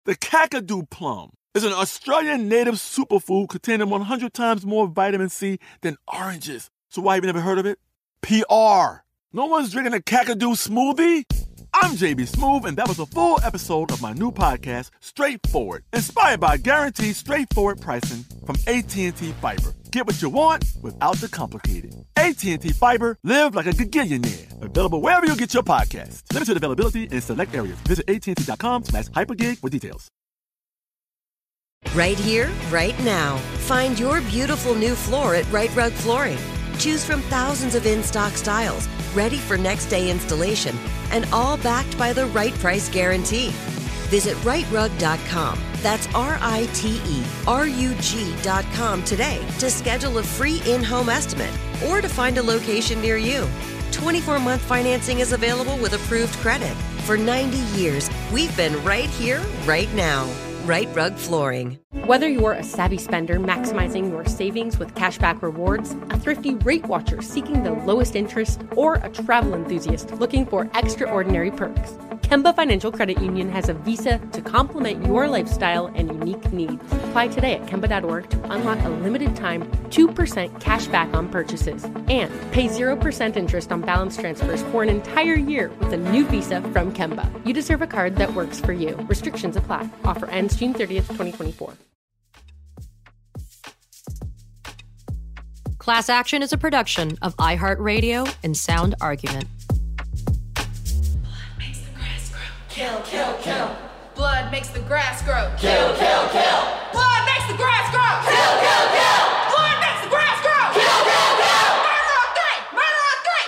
The Kakadu plum is an Australian native superfood containing 100 times more vitamin C than oranges. So why have you never heard of it? PR. No one's drinking a Kakadu smoothie? I'm JB Smoove, and that was a full episode of my new podcast, Straightforward, inspired by guaranteed straightforward pricing from AT&T Fiber. Get what you want without the complicated. AT&T Fiber, live like a gigillionaire. Available wherever you get your podcasts. Limited availability in select areas. Visit AT&T.com/hypergig for details. Right here, right now. Find your beautiful new floor at Rite Rug Flooring. Choose from thousands of in-stock styles, ready for next day installation, and all backed by the right price guarantee. Visit riterug.com. That's RITERUG.com today to schedule a free in-home estimate or to find a location near you. 24-month financing is available with approved credit. For 90 years, we've been right here, right now. Rite Rug Flooring. Whether you're a savvy spender maximizing your savings with cashback rewards, a thrifty rate watcher seeking the lowest interest, or a travel enthusiast looking for extraordinary perks, Kemba Financial Credit Union has a visa to complement your lifestyle and unique needs. Apply today at Kemba.org to unlock a limited time 2% cash back on purchases and pay 0% interest on balance transfers for an entire year with a new visa from Kemba. You deserve a card that works for you. Restrictions apply. Offer ends June 30th, 2024. Class Action is a production of iHeartRadio and Sound Argument. Kill, kill, kill. Blood makes the grass grow. Kill, kill, kill. Blood makes the grass grow. Kill, kill, kill. Blood makes the grass grow. Kill, kill, kill. Murder on three. Murder on three.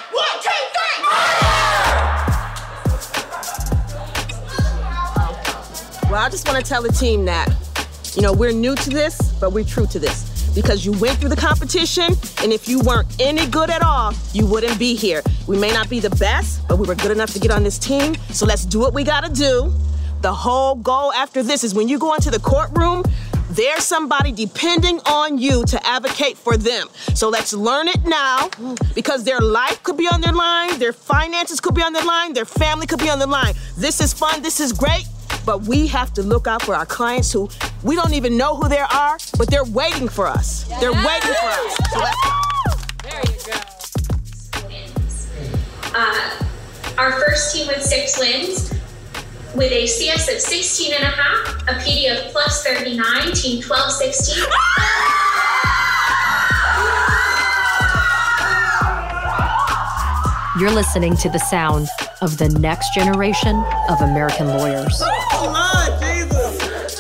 1, 2, 3. Murder. Well, I just want to tell the team that, we're new to this, but we're true to this. Because you went through the competition, and if you weren't any good at all, you wouldn't be here. We may not be the best, but we were good enough to get on this team, so let's do what we gotta do. The whole goal after this is when you go into the courtroom, there's somebody depending on you to advocate for them. So let's learn it now, because their life could be on their line, their finances could be on their line, their family could be on the line. This is fun, this is great, but we have to look out for our clients who we don't even know who they are, but they're waiting for us. Yeah. They're waiting for us. So let's go. There you go. Our first team with 6 wins, with a CS of 16.5, a PD of plus 39, team 12-16. You're listening to the sound of the next generation of American lawyers. Come on, Jesus!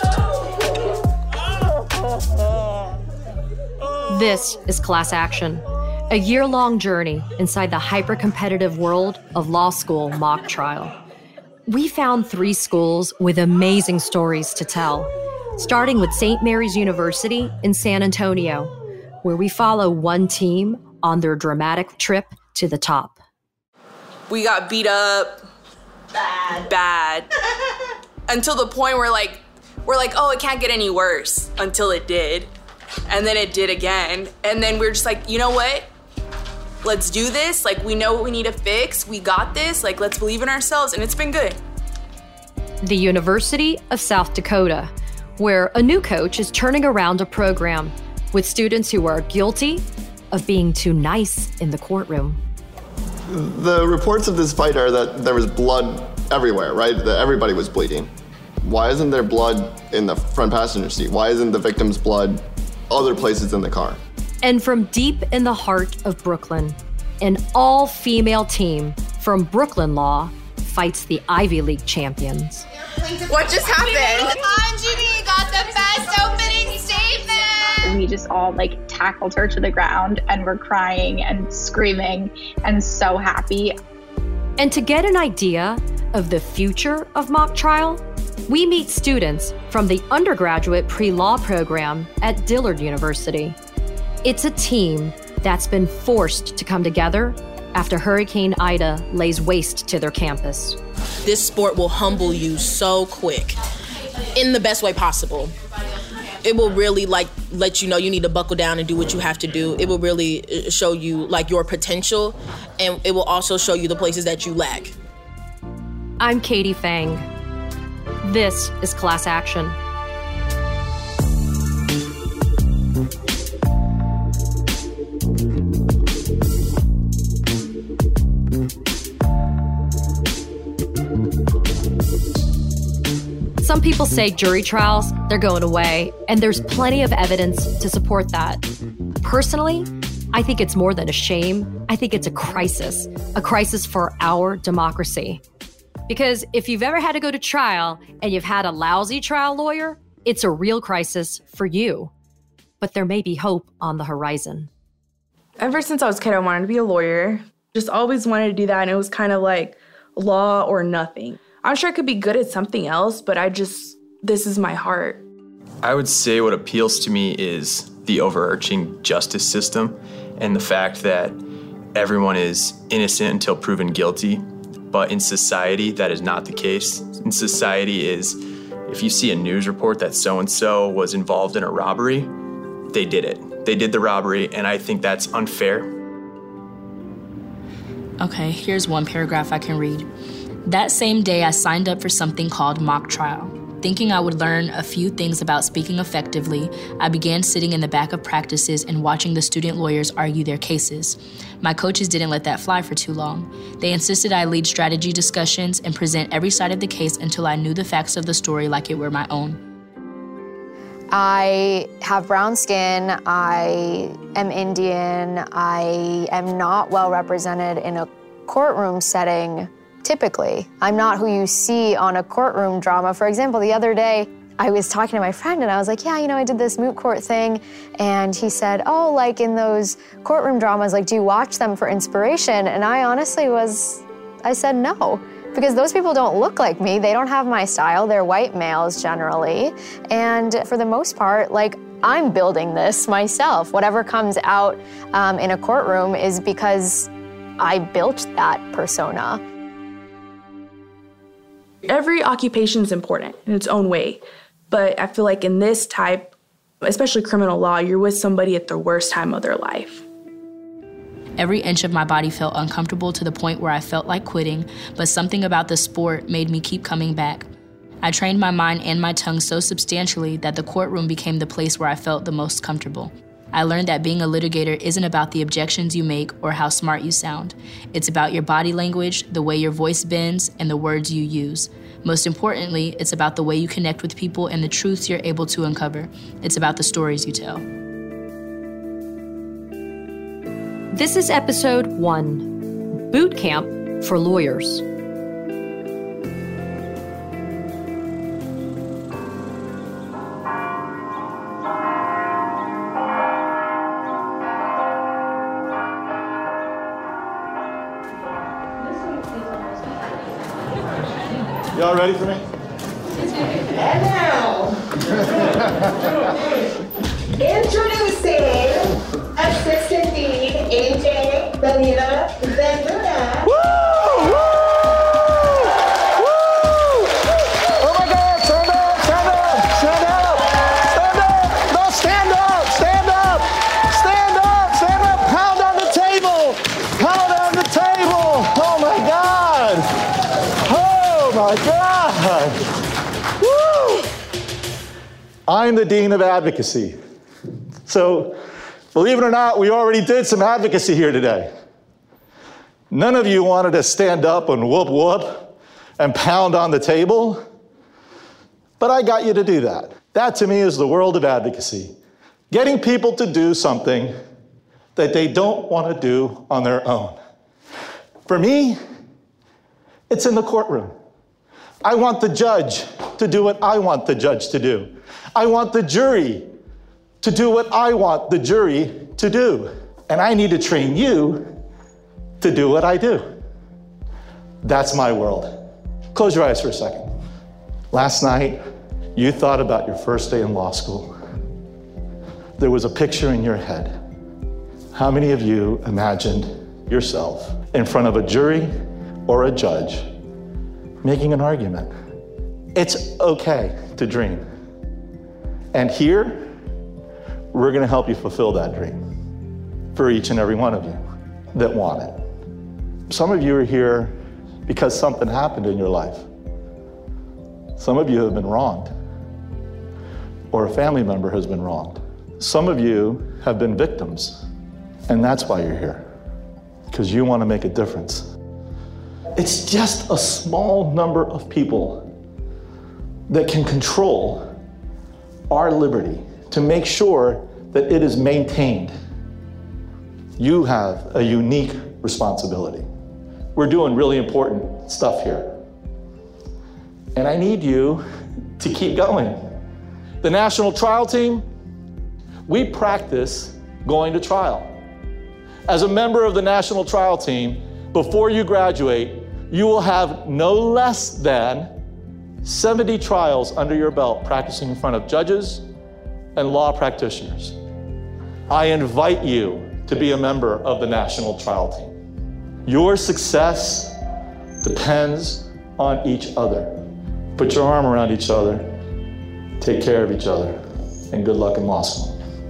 This is Class Action, a year-long journey inside the hyper-competitive world of law school mock trial. We found 3 schools with amazing stories to tell, starting with St. Mary's University in San Antonio, where we follow one team on their dramatic trip to the top. We got beat up bad until the point where we're like, oh, it can't get any worse, until it did. And then it did again. And then we're just like, you know what? Let's do this. We know what we need to fix. We got this. Let's believe in ourselves. And it's been good. The University of South Dakota, where a new coach is turning around a program with students who are guilty of being too nice in the courtroom. The reports of this fight are that there was blood everywhere, right? That everybody was bleeding. Why isn't there blood in the front passenger seat? Why isn't the victim's blood other places in the car? And from deep in the heart of Brooklyn, an all-female team from Brooklyn Law fights the Ivy League champions. What just happened? Anjani got the best opening statement! We just all tackled her to the ground and were crying and screaming and so happy. And to get an idea of the future of mock trial, we meet students from the undergraduate pre-law program at Dillard University. It's a team that's been forced to come together after Hurricane Ida lays waste to their campus. This sport will humble you so quick, in the best way possible. It will really let you know you need to buckle down and do what you have to do. It will really show you your potential, and it will also show you the places that you lack. I'm Katie Fang. This is Class Action. Some people say jury trials, they're going away, and there's plenty of evidence to support that. Personally, I think it's more than a shame. I think it's a crisis for our democracy. Because if you've ever had to go to trial and you've had a lousy trial lawyer, it's a real crisis for you. But there may be hope on the horizon. Ever since I was a kid, I wanted to be a lawyer. Just always wanted to do that, and it was kind of like law or nothing. I'm sure I could be good at something else, but this is my heart. I would say what appeals to me is the overarching justice system and the fact that everyone is innocent until proven guilty. But in society, that is not the case. In society is, if you see a news report that so-and-so was involved in a robbery, they did it. They did the robbery, and I think that's unfair. Okay, here's one paragraph I can read. That same day, I signed up for something called mock trial. Thinking I would learn a few things about speaking effectively, I began sitting in the back of practices and watching the student lawyers argue their cases. My coaches didn't let that fly for too long. They insisted I lead strategy discussions and present every side of the case until I knew the facts of the story like it were my own. I have brown skin, I am Indian, I am not well represented in a courtroom setting. Typically, I'm not who you see on a courtroom drama. For example, the other day, I was talking to my friend and I was like, yeah, I did this moot court thing. And he said, oh, like in those courtroom dramas, like, do you watch them for inspiration? And I honestly I said no, because those people don't look like me. They don't have my style. They're white males generally. And for the most part, like, I'm building this myself. Whatever comes out in a courtroom is because I built that persona. Every occupation is important in its own way, but I feel like in this type, especially criminal law, you're with somebody at the worst time of their life. Every inch of my body felt uncomfortable to the point where I felt like quitting, but something about the sport made me keep coming back. I trained my mind and my tongue so substantially that the courtroom became the place where I felt the most comfortable. I learned that being a litigator isn't about the objections you make or how smart you sound. It's about your body language, the way your voice bends, and the words you use. Most importantly, it's about the way you connect with people and the truths you're able to uncover. It's about the stories you tell. This is episode 1, Boot Camp for Lawyers. Y'all ready for me? And now, introducing Assistant Dean AJ Belina Venduna. Woo! Woo! Woo! Oh my God! Stand up! Stand up! Stand up! Stand up! No, stand up! Stand up! Stand up! Stand up! Pound on the table! Pound on the table! Oh my God! Oh my God! Woo! I'm the Dean of Advocacy. So, believe it or not, we already did some advocacy here today. None of you wanted to stand up and whoop whoop and pound on the table, but I got you to do that. That to me is the world of advocacy. Getting people to do something that they don't want to do on their own. For me, it's in the courtroom. I want the judge to do what I want the judge to do. I want the jury to do what I want the jury to do. And I need to train you to do what I do. That's my world. Close your eyes for a second. Last night, you thought about your first day in law school. There was a picture in your head. How many of you imagined yourself in front of a jury or a judge making an argument? It's okay to dream. And here, we're going to help you fulfill that dream for each and every one of you that want it. Some of you are here because something happened in your life. Some of you have been wronged, or a family member has been wronged. Some of you have been victims, and that's why you're here, because you want to make a difference. It's just a small number of people that can control our liberty to make sure that it is maintained. You have a unique responsibility. We're doing really important stuff here. And I need you to keep going. The National Trial Team, we practice going to trial. As a member of the National Trial Team, before you graduate, you will have no less than 70 trials under your belt practicing in front of judges and law practitioners. I invite you to be a member of the National Trial Team. Your success depends on each other. Put your arm around each other, take care of each other, and good luck in law school.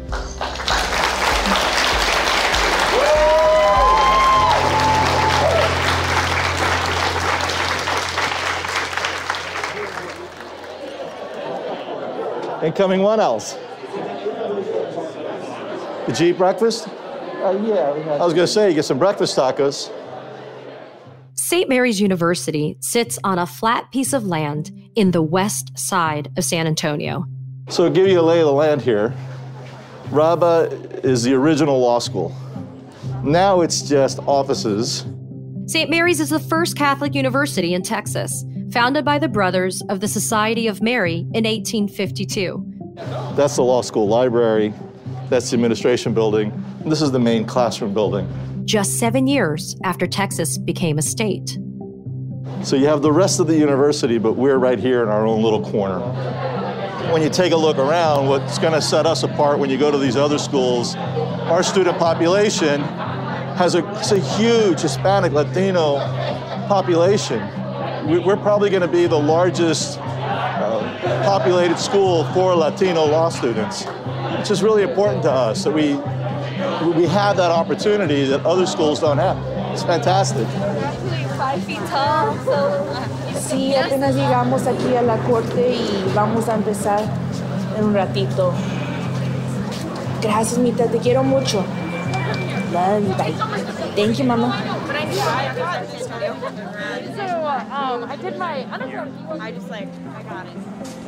Incoming one else. Did you eat breakfast? Yeah. I was going to say, you get some breakfast tacos. St. Mary's University sits on a flat piece of land in the west side of San Antonio. So to give you a lay of the land here, Rabba is the original law school. Now it's just offices. St. Mary's is the first Catholic university in Texas, founded by the Brothers of the Society of Mary in 1852. That's the law school library. That's the administration building. This is the main classroom building. Just 7 years after Texas became a state. So you have the rest of the university, but we're right here in our own little corner. When you take a look around, what's going to set us apart when you go to these other schools, our student population has a huge Hispanic, Latino population. We're probably going to be the largest populated school for Latino law students, which is really important to us, that we have that opportunity that other schools don't have. It's fantastic. Actually 5 feet tall, so... Sí, apenas llegamos aquí a la corte y vamos a empezar en un ratito. Gracias, Mita, te quiero mucho. Love you, bye. Thank you, Mama. I did my undergrad. I got it.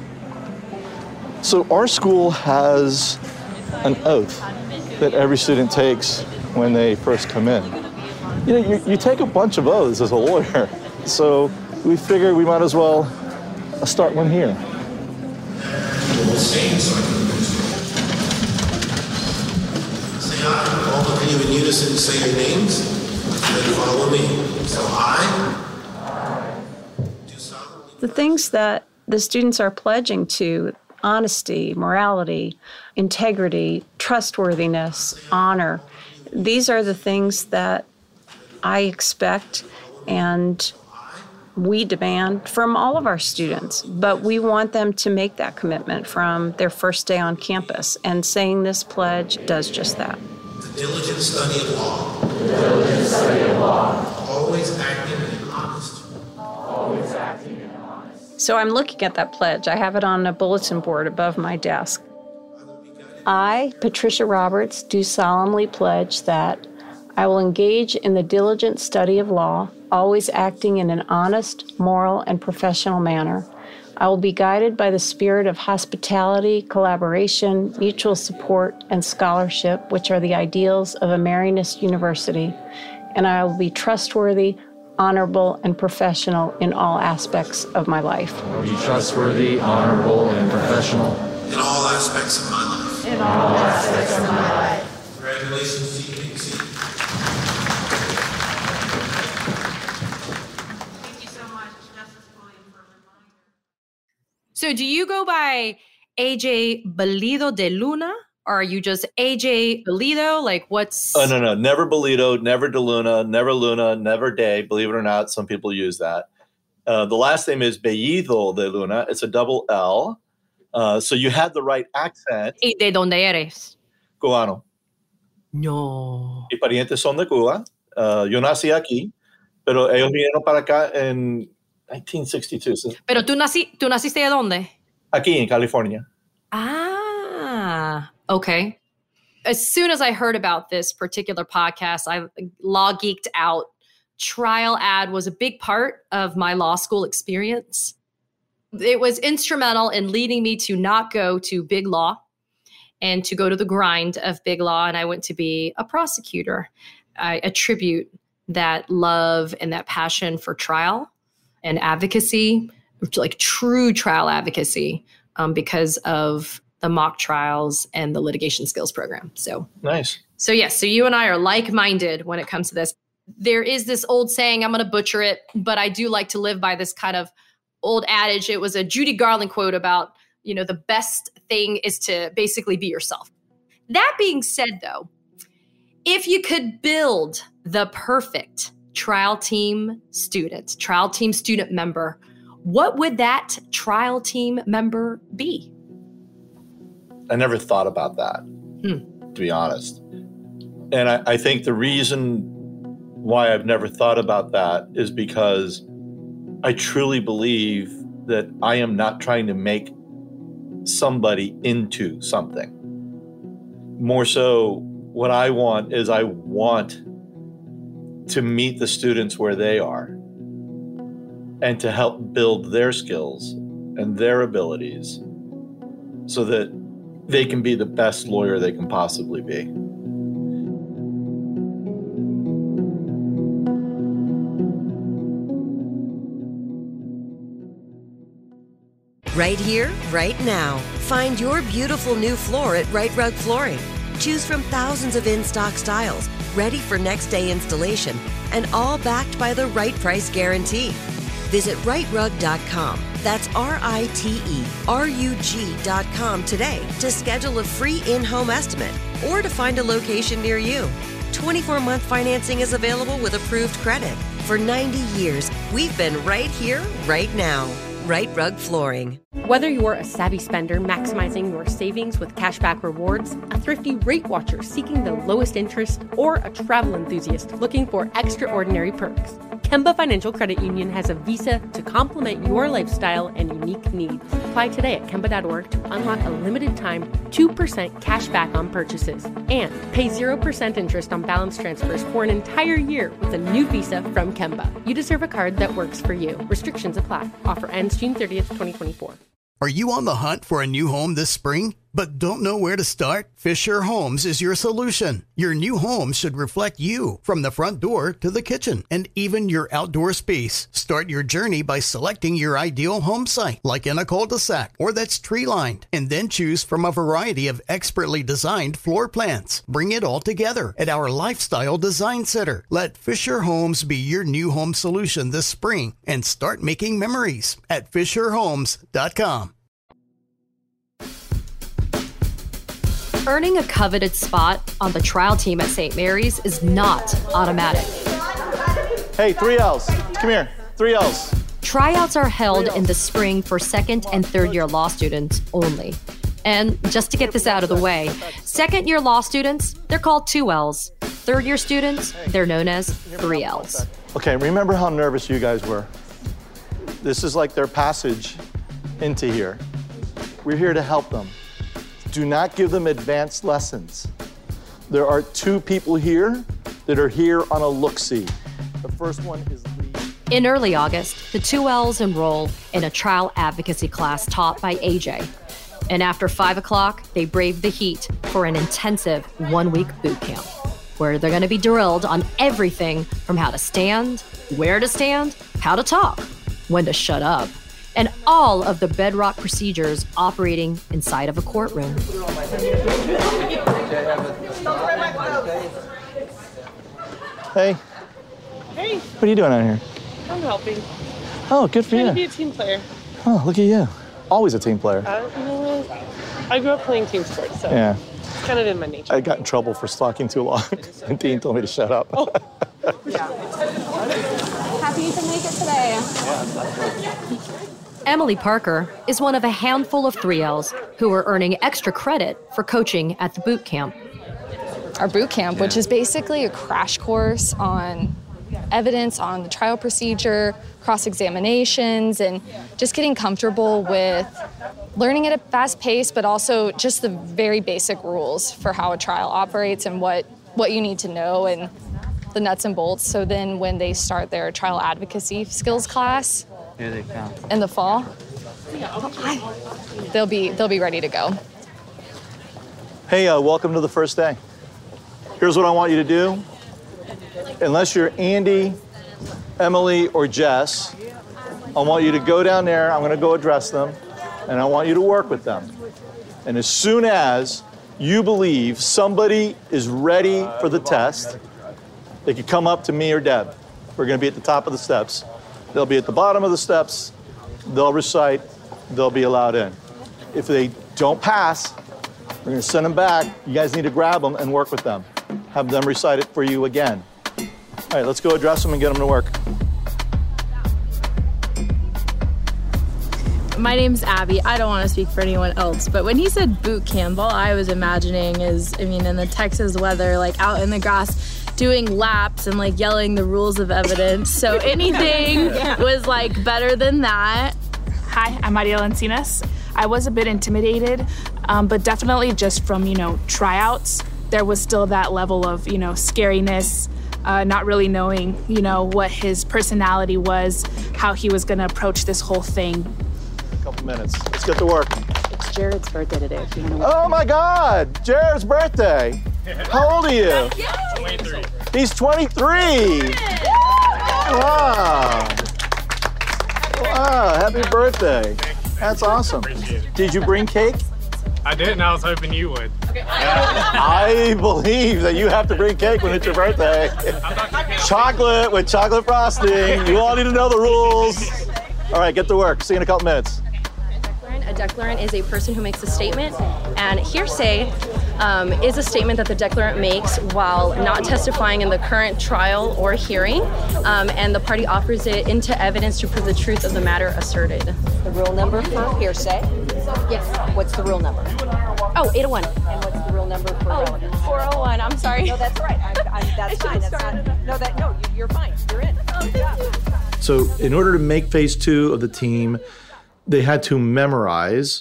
So our school has an oath that every student takes when they first come in. You know, you take a bunch of oaths as a lawyer, so we figured we might as well start one here. Say I, all of you in unison say your names, then follow me. So I... The things that the students are pledging to, honesty, morality, integrity, trustworthiness, honor, these are the things that I expect and we demand from all of our students, but we want them to make that commitment from their first day on campus, and saying this pledge does just that. The diligent study of law. The diligent study of law. Always acting in an honest. Always acting in an honest. So I'm looking at that pledge. I have it on a bulletin board above my desk. I, Patricia Roberts, do solemnly pledge that I will engage in the diligent study of law, always acting in an honest, moral, and professional manner. I will be guided by the spirit of hospitality, collaboration, mutual support, and scholarship, which are the ideals of a Marianist university. And I will be trustworthy, honorable, and professional in all aspects of my life. Be trustworthy, honorable, and professional. In all aspects of my life. In all aspects of my life. Congratulations to you. So do you go by AJ Belido de Luna, or are you just AJ Belido? Like what's... Oh, no. Never Belido, never de Luna, never de. Believe it or not, some people use that. The last name is Bellido de Luna. It's a double L. So you had the right accent. ¿Y de dónde eres? Cubano. No. Mis parientes son de Cuba. Yo nací aquí, pero ellos vinieron para acá en 1962. Pero tú naciste de dónde? Aquí in California. Ah, okay. As soon as I heard about this particular podcast, I law geeked out. Trial ad was a big part of my law school experience. It was instrumental in leading me to not go to big law and to go to the grind of big law. And I went to be a prosecutor. I attribute that love and that passion for trial and advocacy, like true trial advocacy, because of the mock trials and the litigation skills program. So nice. So yes, so you and I are like-minded when it comes to this. There is this old saying, I'm going to butcher it, but I do like to live by this kind of old adage. It was a Judy Garland quote about, the best thing is to basically be yourself. That being said, though, if you could build the perfect trial team student member, what would that trial team member be? I never thought about that, to be honest. And I think the reason why I've never thought about that is because I truly believe that I am not trying to make somebody into something. More so, what I want is I want to meet the students where they are and to help build their skills and their abilities so that they can be the best lawyer they can possibly be. Right here, right now. Find your beautiful new floor at Right Rug Flooring. Choose from thousands of in-stock styles, ready for next day installation, and all backed by the right price guarantee. Visit rightrug.com. That's RITERUG.com today to schedule a free in-home estimate or to find a location near you. 24-month financing is available with approved credit. For 90 years, we've been right here, right now. Right Rug Flooring. Whether you're a savvy spender maximizing your savings with cashback rewards, a thrifty rate watcher seeking the lowest interest, or a travel enthusiast looking for extraordinary perks, Kemba Financial Credit Union has a visa to complement your lifestyle and unique needs. Apply today at Kemba.org to unlock a limited time 2% cash back on purchases and pay 0% interest on balance transfers for an entire year with a new visa from Kemba. You deserve a card that works for you. Restrictions apply. Offer ends June 30th, 2024. Are you on the hunt for a new home this spring, but don't know where to start? Fisher Homes is your solution. Your new home should reflect you, from the front door to the kitchen and even your outdoor space. Start your journey by selecting your ideal home site, like in a cul-de-sac or that's tree-lined, and then choose from a variety of expertly designed floor plans. Bring it all together at our Lifestyle Design Center. Let Fisher Homes be your new home solution this spring and start making memories at FisherHomes.com. Earning a coveted spot on the trial team at St. Mary's is not automatic. Hey, 3 L's. Come here. 3 L's. Tryouts are held in the spring for second and third year law students only. And just to get this out of the way, second year law students, they're called 2 L's. Third year students, they're known as 3 L's. Okay, remember how nervous you guys were. This is like their passage into here. We're here to help them. Do not give them advanced lessons. There are 2 people here that are here on a look-see. The first one is Lee. In early August, the 2 L's enroll in a trial advocacy class taught by AJ. And after 5 o'clock, they brave the heat for an intensive 1-week boot camp, where they're going to be drilled on everything from how to stand, where to stand, how to talk, when to shut up, and all of the bedrock procedures operating inside of a courtroom. Hey. Hey. What are you doing out here? I'm helping. Oh, good for Trying you. to be a team player. Oh, look at you. Always a team player. I grew up playing team sports, so Yeah. it's kind of in my nature. I got in trouble for stalking too long, and Dean told me to shut up. Happy you can make it today. Emily Parker is one of a handful of 3 L's who are earning extra credit for coaching at the boot camp. Our boot camp, which is basically a crash course on evidence, on the trial procedure, cross-examinations and just getting comfortable with learning at a fast pace, but also just the very basic rules for how a trial operates and what you need to know and the nuts and bolts. So then when they start their trial advocacy skills class in the fall, they'll be ready to go. Hey, welcome to the first day. Here's what I want you to do. Unless you're Andy, Emily, or Jess, I want you to go down there. I'm going to go address them, and I want you to work with them. And as soon as you believe somebody is ready for the test, they could come up to me or Deb. We're going to be at the top of the steps. They'll be at the bottom of the steps. They'll recite. They'll be allowed in. If they don't pass, we're going to send them back. You guys need to grab them and work with them. Have them recite it for you again. All right, let's go address them and get them to work. My name's Abby. I don't want to speak for anyone else, but when he said boot camp, all I was imagining is, in the Texas weather, like out in the grass, doing laps and like yelling the rules of evidence. So anything was like better than that. Hi, I'm Mariela Encinas. I was a bit intimidated, but definitely just from, tryouts, there was still that level of, scariness, not really knowing, what his personality was, how he was going to approach this whole thing. A couple minutes. Let's get to work. It's Jared's birthday today. If you want to Oh my God, Jared's birthday. How old are you? 23. He's 23. Wow. Wow, happy birthday. That's awesome. Did you bring cake? I didn't. I was hoping you would. I believe that you have to bring cake when it's your birthday. Chocolate with chocolate frosting. You all need to know the rules. All right, get to work. See you in a couple minutes. A declarant is a person who makes a statement, and hearsay is a statement that the declarant makes while not testifying in the current trial or hearing, and the party offers it into evidence to prove the truth of the matter asserted. The rule number for hearsay? Yes. What's the rule number? Oh, 801. And what's the rule number for relevance? 401. I'm sorry. No, that's right. That's fine. That's not. You're fine. You're in. Good job. So in order to make phase 2 of the team, they had to memorize,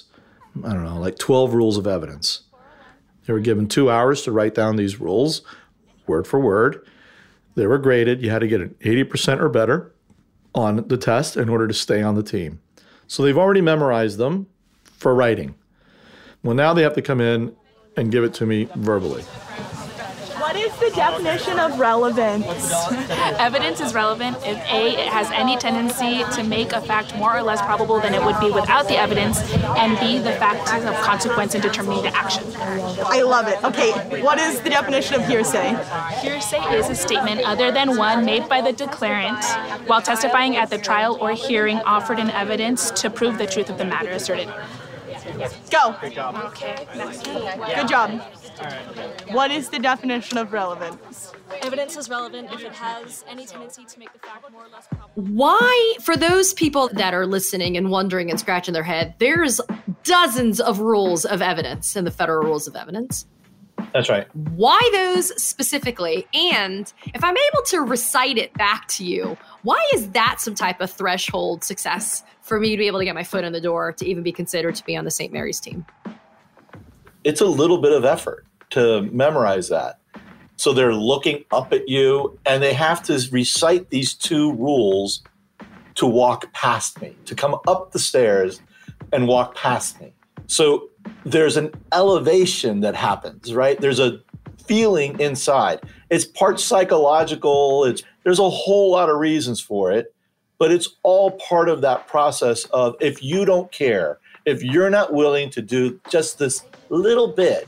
12 rules of evidence. They were given 2 hours to write down these rules, word for word. They were graded. You had to get an 80% or better on the test in order to stay on the team. So they've already memorized them for writing. Well, now they have to come in and give it to me verbally. What is the definition of relevance? Evidence is relevant if A, it has any tendency to make a fact more or less probable than it would be without the evidence, and B, the fact is of consequence in determining the action. I love it. Okay, what is the definition of hearsay? Hearsay is a statement other than one made by the declarant while testifying at the trial or hearing offered in evidence to prove the truth of the matter asserted. Go. Okay, next one. Good job. What is the definition of relevance? Evidence is relevant if it has any tendency to make the fact more or less probable. Why, for those people that are listening and wondering and scratching their head, there's dozens of rules of evidence in the federal rules of evidence. That's right. Why those specifically? And if I'm able to recite it back to you, why is that some type of threshold success for me to be able to get my foot in the door to even be considered to be on the St. Mary's team? It's a little bit of effort to memorize that. So they're looking up at you, and they have to recite these 2 rules to walk past me, to come up the stairs and walk past me. So there's an elevation that happens, right? There's a feeling inside. It's part psychological. There's a whole lot of reasons for it, but it's all part of that process of if you don't care, if you're not willing to do just this little bit,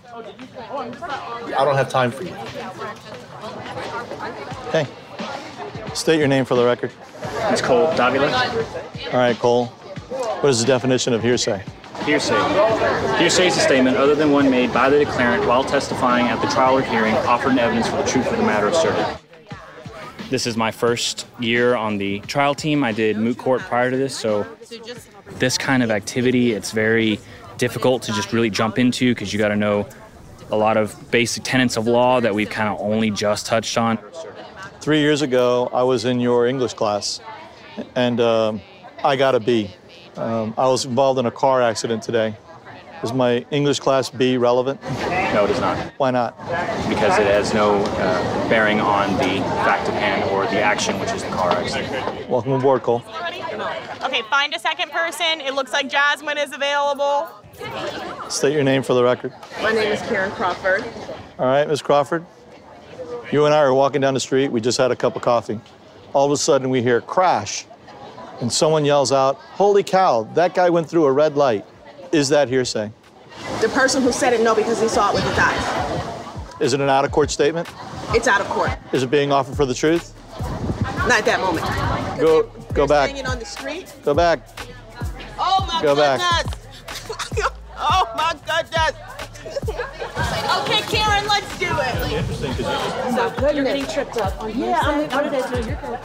I don't have time for you. Hey, state your name for the record. It's Cole Davila. All right, Cole. What is the definition of hearsay? Hearsay. Hearsay is a statement other than one made by the declarant while testifying at the trial or hearing, offered in evidence for the truth of the matter asserted. This is my first year on the trial team. I did moot court prior to this, so this kind of activity, it's very difficult to just really jump into because you got to know a lot of basic tenets of law that we've kind of only just touched on. 3 years ago, I was in your English class, and I got a B. I was involved in a car accident today. Is my English class B relevant? No, it is not. Why not? Because it has no bearing on the fact at hand or the action, which is the car accident. Welcome aboard, Cole. Okay, find a second person. It looks like Jasmine is available. State your name for the record. My name is Karen Crawford. All right, Ms. Crawford. You and I are walking down the street. We just had a cup of coffee. All of a sudden, we hear crash, and someone yells out, "Holy cow, that guy went through a red light." Is that hearsay? The person who said it, no, because he saw it with his eyes. Is it an out-of-court statement? It's out of court. Is it being offered for the truth? Not at that moment. Go back. Hanging on the street. Go back. Oh my Go goodness. back. Oh my goodness. Okay, Karen, let's do it. Interesting because You're getting tripped up. Yeah, what did I do? You're good.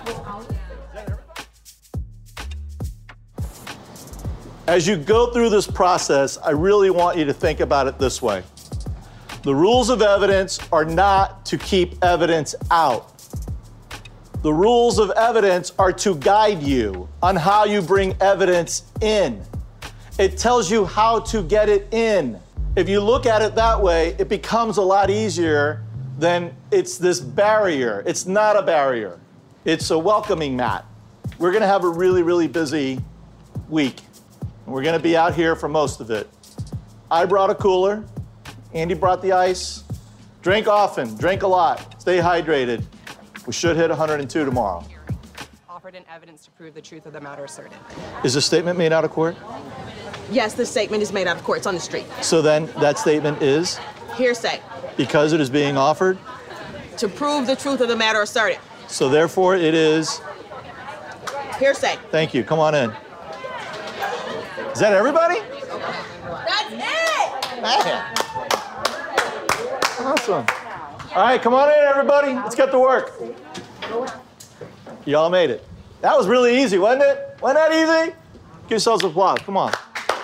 As you go through this process, I really want you to think about it this way. The rules of evidence are not to keep evidence out. The rules of evidence are to guide you on how you bring evidence in. It tells you how to get it in. If you look at it that way, it becomes a lot easier than it's this barrier. It's not a barrier. It's a welcoming mat. We're going to have a really, really busy week. We're going to be out here for most of it. I brought a cooler. Andy brought the ice. Drink often, drink a lot, stay hydrated. We should hit 102 tomorrow. Offered in evidence to prove the truth of the matter asserted. Is this statement made out of court? Yes, this statement is made out of court. It's on the street. So then that statement is? Hearsay. Because it is being offered? To prove the truth of the matter asserted. So therefore it is? Hearsay. Thank you. Come on in. Is that everybody? That's it! Man. Awesome. All right, come on in, everybody. Let's get to work. Y'all made it. That was really easy, wasn't it? Wasn't that easy? Give yourselves applause. Come on.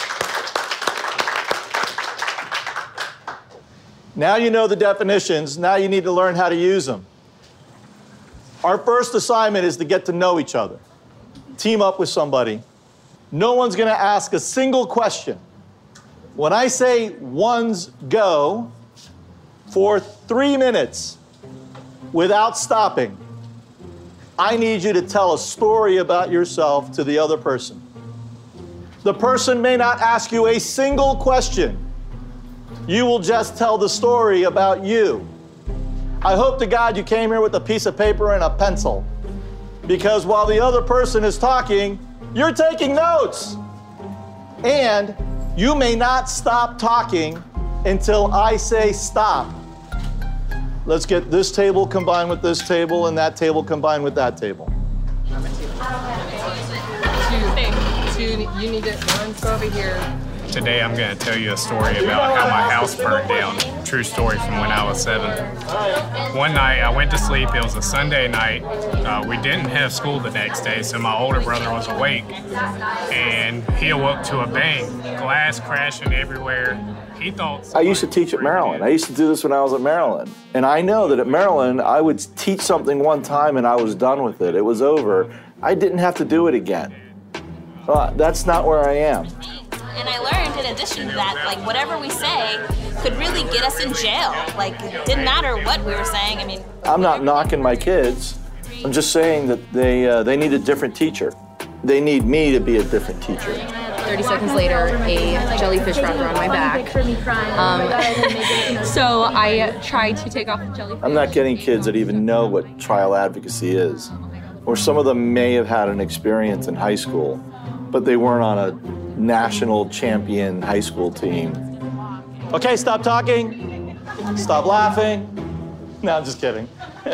Now you know the definitions. Now you need to learn how to use them. Our first assignment is to get to know each other. Team up with somebody. No one's going to ask a single question. When I say ones go for 3 minutes without stopping, I need you to tell a story about yourself to the other person. The person may not ask you a single question. You will just tell the story about you. I hope to God you came here with a piece of paper and a pencil, because while the other person is talking, you're taking notes. And you may not stop talking until I say stop. Let's get this table combined with this table and that table combined with that table. You need to go over here. Today I'm going to tell you a story about how my house burned down. True story from when I was 7. One night I went to sleep. It was a Sunday night. We didn't have school the next day, so my older brother was awake. And he awoke to a bang, glass crashing everywhere. He thought... I used to teach at Maryland. I used to do this when I was at Maryland. And I know that at Maryland, I would teach something one time and I was done with it. It was over. I didn't have to do it again. That's not where I am. And I learned, in addition to that, like, whatever we say could really get us in jail. Like, it didn't matter what we were saying. I mean... I'm not knocking my kids. I'm just saying that they need a different teacher. They need me to be a different teacher. 30 seconds later, a jellyfish wrapped around my back. So I tried to take off the jellyfish. I'm not getting kids that even know what trial advocacy is. Or some of them may have had an experience in high school, but they weren't on a national champion high school team. Okay, stop talking. Stop laughing. No, I'm just kidding.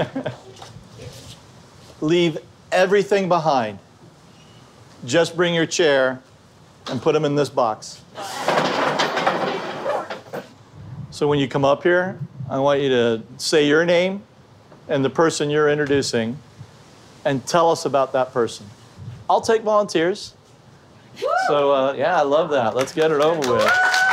Leave everything behind. Just bring your chair and put them in this box. So when you come up here, I want you to say your name and the person you're introducing and tell us about that person. I'll take volunteers. So, yeah, I love that. Let's get it over with.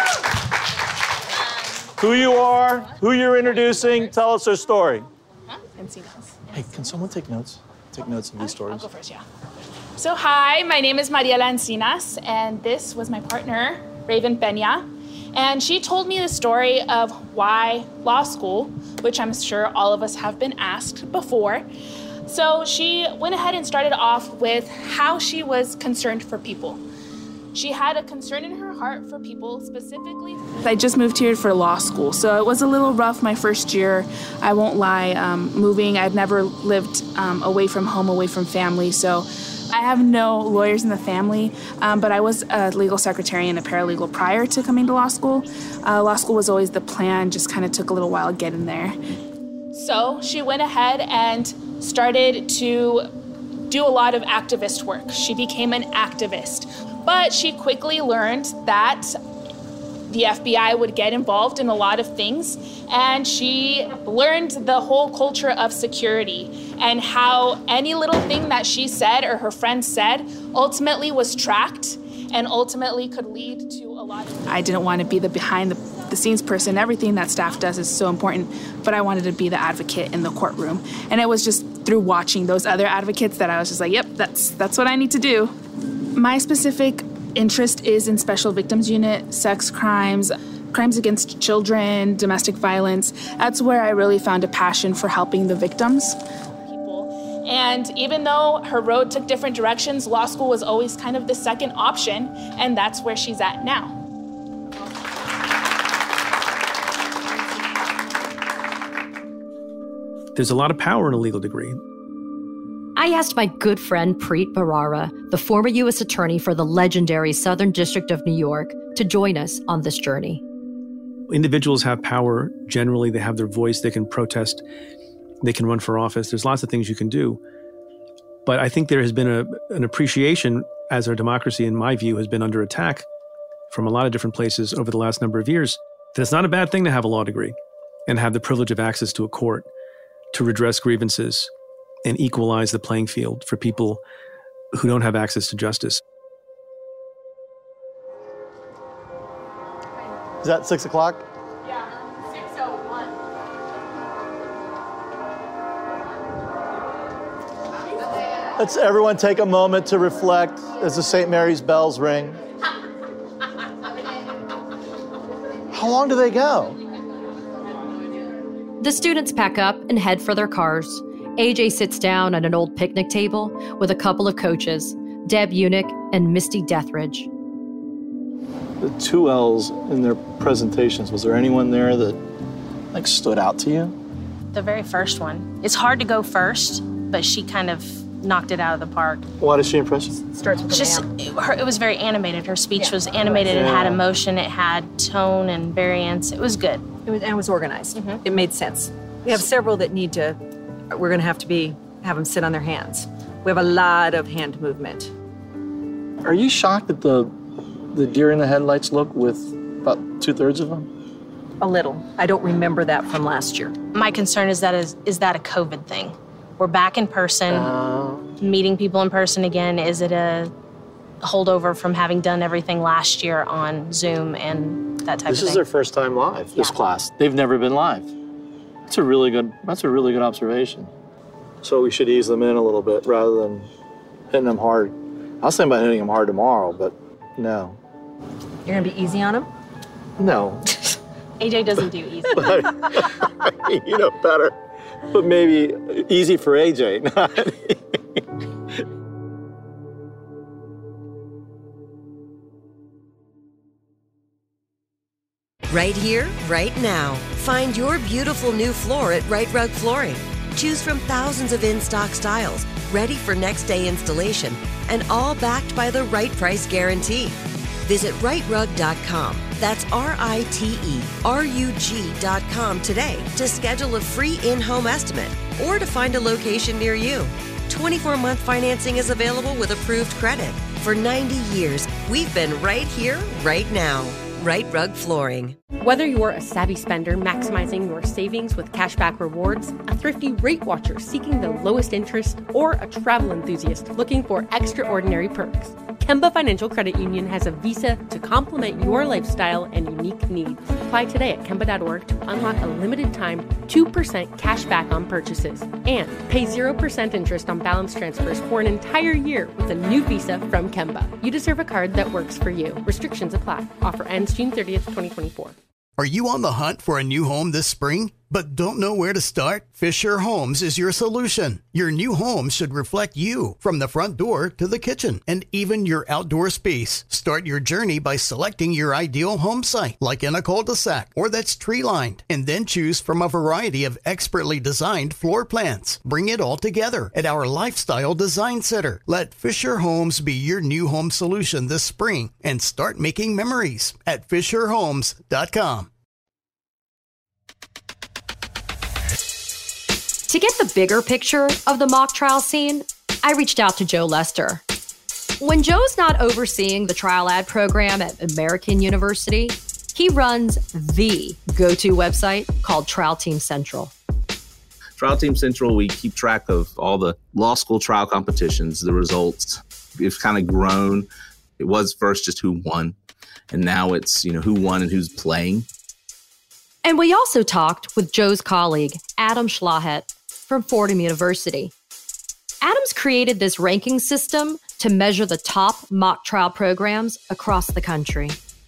Who you are, who you're introducing, tell us their story. Encinas. Hey, can someone take notes? Take notes of these stories. I'll go first, yeah. So hi, my name is Mariela Encinas, and this was my partner, Raven Peña. And she told me the story of why law school, which I'm sure all of us have been asked before. So she went ahead and started off with how she was concerned for people. She had a concern in her heart for people specifically. I just moved here for law school, so it was a little rough my first year. I won't lie, moving. I'd never lived away from home, away from family, so I have no lawyers in the family, but I was a legal secretary and a paralegal prior to coming to law school. Law school was always the plan, just kind of took a little while getting there. So she went ahead and started to do a lot of activist work. She became an activist, but she quickly learned that the FBI would get involved in a lot of things, and she learned the whole culture of security and how any little thing that she said or her friend said ultimately was tracked and ultimately could lead to a lot of... I didn't want to be the behind-the-scenes person. Everything that staff does is so important, but I wanted to be the advocate in the courtroom. And it was just through watching those other advocates that I was just like, yep, that's what I need to do. My specific interest is in Special Victims Unit, sex crimes, crimes against children, domestic violence. That's where I really found a passion for helping the victims. And even though her road took different directions, law school was always kind of the second option, and that's where she's at now. There's a lot of power in a legal degree. I asked my good friend Preet Bharara, the former U.S. attorney for the legendary Southern District of New York, to join us on this journey. Individuals have power. Generally, they have their voice. They can protest. They can run for office. There's lots of things you can do. But I think there has been an appreciation as our democracy, in my view, has been under attack from a lot of different places over the last number of years, that it's not a bad thing to have a law degree and have the privilege of access to a court to redress grievances and equalize the playing field for people who don't have access to justice. Is that 6 o'clock? Yeah, 6:01. Let's everyone take a moment to reflect as the St. Mary's bells ring. How long do they go? The students pack up and head for their cars. AJ sits down at an old picnic table with a couple of coaches, Deb Unick and Misty Deathridge. The two L's in their presentations, was there anyone there that stood out to you? The very first one. It's hard to go first, but she kind of knocked it out of the park. Why does she impress you? Starts with it was very animated. Her speech was animated. It had emotion. It had tone and variance. It was good. It was organized. Mm-hmm. It made sense. We have several that need to, we're going to have them sit on their hands. We have a lot of hand movement. Are you shocked at the deer in the headlights look with about 2/3 of them? A little. I don't remember that from last year. My concern is that a COVID thing? We're back in person, meeting people in person again. Is it a holdover from having done everything last year on Zoom and that type of thing? This is their first time live, this class. They've never been live. That's a really good observation. So we should ease them in a little bit rather than hitting them hard. I was thinking about hitting them hard tomorrow, but no. You're going to be easy on them? No. AJ doesn't do easy. You know better. But maybe easy for AJ, not... Right here, right now. Find your beautiful new floor at Right Rug Flooring. Choose from thousands of in-stock styles, ready for next day installation, and all backed by the right price guarantee. Visit rightrug.com. That's RITERUG.com today to schedule a free in-home estimate or to find a location near you. 24-month financing is available with approved credit. For 90 years, we've been right here, right now. Right Rug Flooring. Whether you're a savvy spender maximizing your savings with cashback rewards, a thrifty rate watcher seeking the lowest interest, or a travel enthusiast looking for extraordinary perks, Kemba Financial Credit Union has a visa to complement your lifestyle and unique needs. Apply today at Kemba.org to unlock a limited time 2% cash back on purchases and pay 0% interest on balance transfers for an entire year with a new visa from Kemba. You deserve a card that works for you. Restrictions apply. Offer ends June 30th, 2024. Are you on the hunt for a new home this spring, but don't know where to start? Fisher Homes is your solution. Your new home should reflect you, from the front door to the kitchen and even your outdoor space. Start your journey by selecting your ideal home site, like in a cul-de-sac or that's tree-lined, and then choose from a variety of expertly designed floor plans. Bring it all together at our Lifestyle Design Center. Let Fisher Homes be your new home solution this spring and start making memories at FisherHomes.com. To get the bigger picture of the mock trial scene, I reached out to Joe Lester. When Joe's not overseeing the trial ad program at American University, he runs the go-to website called Trial Team Central. Trial Team Central, we keep track of all the law school trial competitions, the results. It's kind of grown. It was first just who won, and now it's, who won and who's playing. And we also talked with Joe's colleague, Adam Schlahet, from Fordham University. Adam's created this ranking system to measure the top mock trial programs across the country.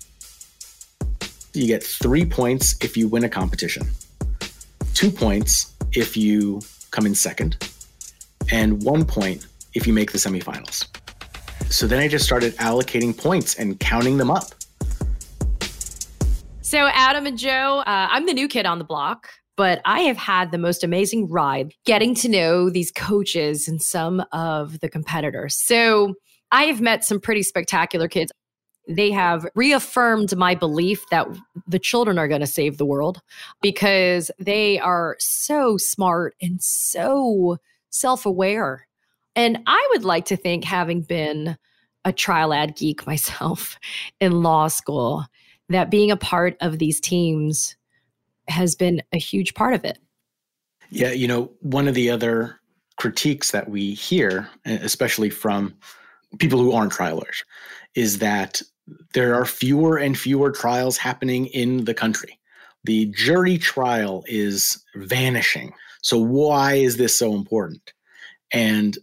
You get 3 points if you win a competition, 2 points if you come in second, and 1 point if you make the semifinals. So then I just started allocating points and counting them up. So Adam and Joe, I'm the new kid on the block, but I have had the most amazing ride getting to know these coaches and some of the competitors. So I have met some pretty spectacular kids. They have reaffirmed my belief that the children are going to save the world because they are so smart and so self-aware. And I would like to think, having been a trial ad geek myself in law school, that being a part of these teams has been a huge part of it. Yeah, one of the other critiques that we hear, especially from people who aren't trial lawyers, is that there are fewer and fewer trials happening in the country. The jury trial is vanishing. So why is this so important? And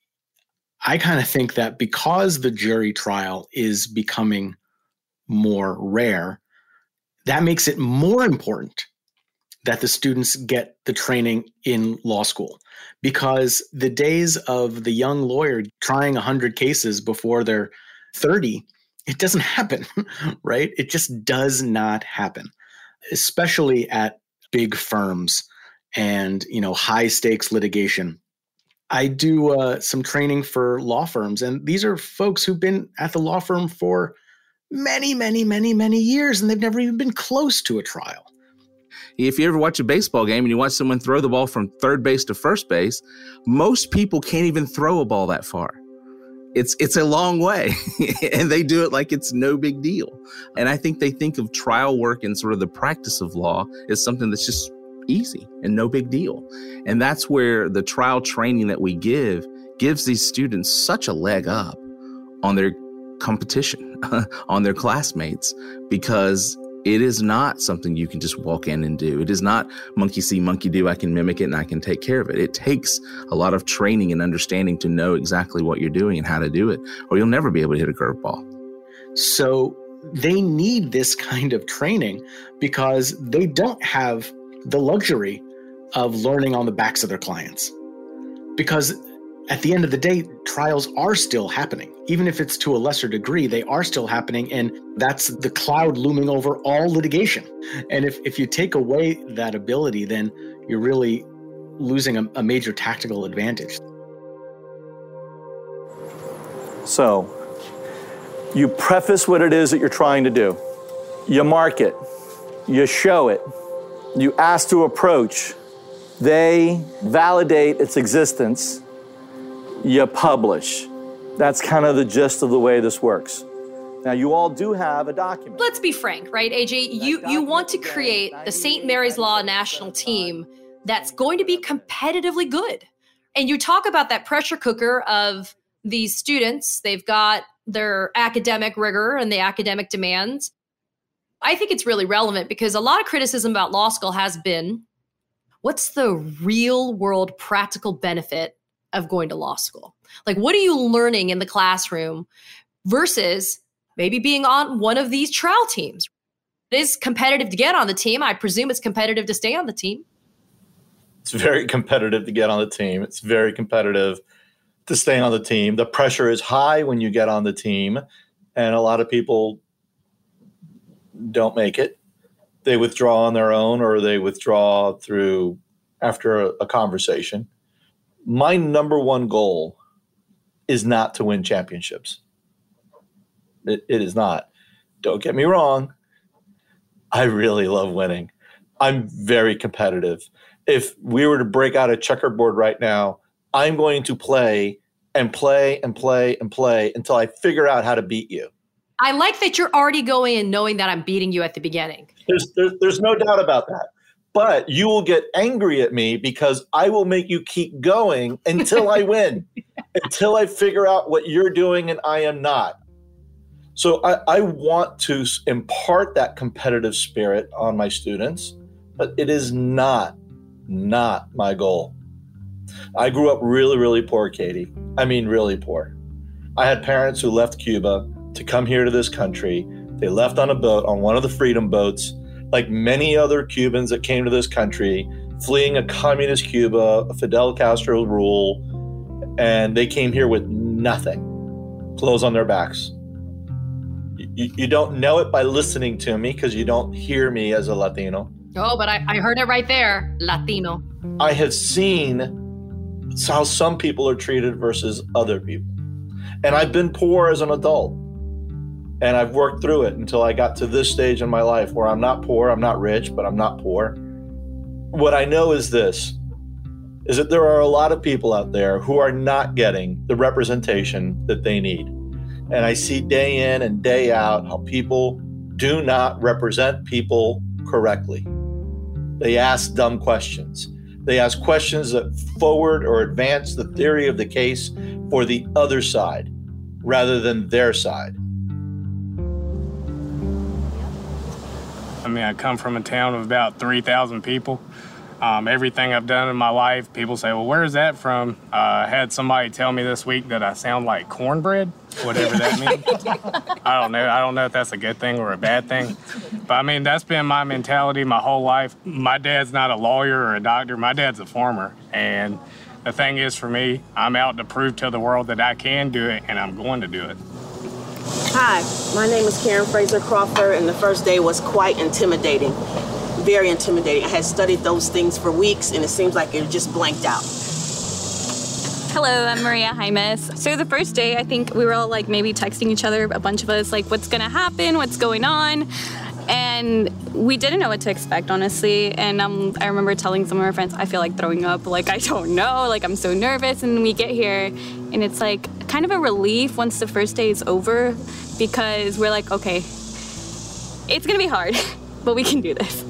I kind of think that because the jury trial is becoming more rare, that makes it more important that the students get the training in law school, because the days of the young lawyer trying 100 cases before they're 30, it doesn't happen, right? It just does not happen, especially at big firms and, high stakes litigation. I do some training for law firms, and these are folks who've been at the law firm for many, many, many, many years, and they've never even been close to a trial. If you ever watch a baseball game and you watch someone throw the ball from third base to first base, most people can't even throw a ball that far. It's a long way, and they do it like it's no big deal. And I think they think of trial work and sort of the practice of law as something that's just easy and no big deal. And that's where the trial training that we gives these students such a leg up on their competition, on their classmates, because it is not something you can just walk in and do. It is not monkey see, monkey do. I can mimic it and I can take care of it. It takes a lot of training and understanding to know exactly what you're doing and how to do it, or you'll never be able to hit a curveball. So they need this kind of training because they don't have the luxury of learning on the backs of their clients. Because at the end of the day, trials are still happening. Even if it's to a lesser degree, they are still happening. And that's the cloud looming over all litigation. And if you take away that ability, then you're really losing a major tactical advantage. So you preface what it is that you're trying to do. You mark it. You show it. You ask to approach. They validate its existence. You publish. That's kind of the gist of the way this works. Now, you all do have a document. Let's be frank, right, AJ? You want to create the St. Mary's Law national team that's going to be competitively good. And you talk about that pressure cooker of these students. They've got their academic rigor and the academic demands. I think it's really relevant because a lot of criticism about law school has been, what's the real world practical benefit of going to law school? Like, what are you learning in the classroom versus maybe being on one of these trial teams? It is competitive to get on the team. I presume it's competitive to stay on the team. It's very competitive to get on the team. It's very competitive to stay on the team. The pressure is high when you get on the team, and a lot of people don't make it. They withdraw on their own, or they withdraw through after a conversation. My number one goal is not to win championships. It is not. Don't get me wrong. I really love winning. I'm very competitive. If we were to break out a checkerboard right now, I'm going to play and play and play and play until I figure out how to beat you. I like that you're already going in knowing that I'm beating you at the beginning. There's no doubt about that. But you will get angry at me because I will make you keep going until I win, until I figure out what you're doing and I am not. So I want to impart that competitive spirit on my students, but it is not my goal. I grew up really, really poor, Katie. I mean, really poor. I had parents who left Cuba to come here to this country. They left on a boat, on one of the freedom boats, like many other Cubans that came to this country, fleeing a communist Cuba, Fidel Castro rule, and they came here with nothing, clothes on their backs. You don't know it by listening to me because you don't hear me as a Latino. Oh, but I heard it right there, Latino. I have seen how some people are treated versus other people. And I've been poor as an adult. And I've worked through it until I got to this stage in my life where I'm not poor, I'm not rich, but I'm not poor. What I know is this, is that there are a lot of people out there who are not getting the representation that they need. And I see day in and day out how people do not represent people correctly. They ask dumb questions. They ask questions that forward or advance the theory of the case for the other side rather than their side. I mean, I come from a town of about 3,000 people. Everything I've done in my life, people say, well, where's that from? I had somebody tell me this week that I sound like cornbread, whatever that means. I don't know if that's a good thing or a bad thing. But I mean, that's been my mentality my whole life. My dad's not a lawyer or a doctor. My dad's a farmer. And the thing is, for me, I'm out to prove to the world that I can do it, and I'm going to do it. Hi, my name is Karen Fraser Crawford, and the first day was quite intimidating. Very intimidating. I had studied those things for weeks, and it seems like it just blanked out. Hello, I'm Maria Jaimes. So the first day, I think we were all like maybe texting each other, a bunch of us, like what's gonna happen, what's going on. And we didn't know what to expect, honestly. And I remember telling some of our friends, I feel like throwing up, like I don't know, like I'm so nervous. And we get here, and it's like kind of a relief once the first day is over, because we're like, okay, it's gonna be hard, but we can do this.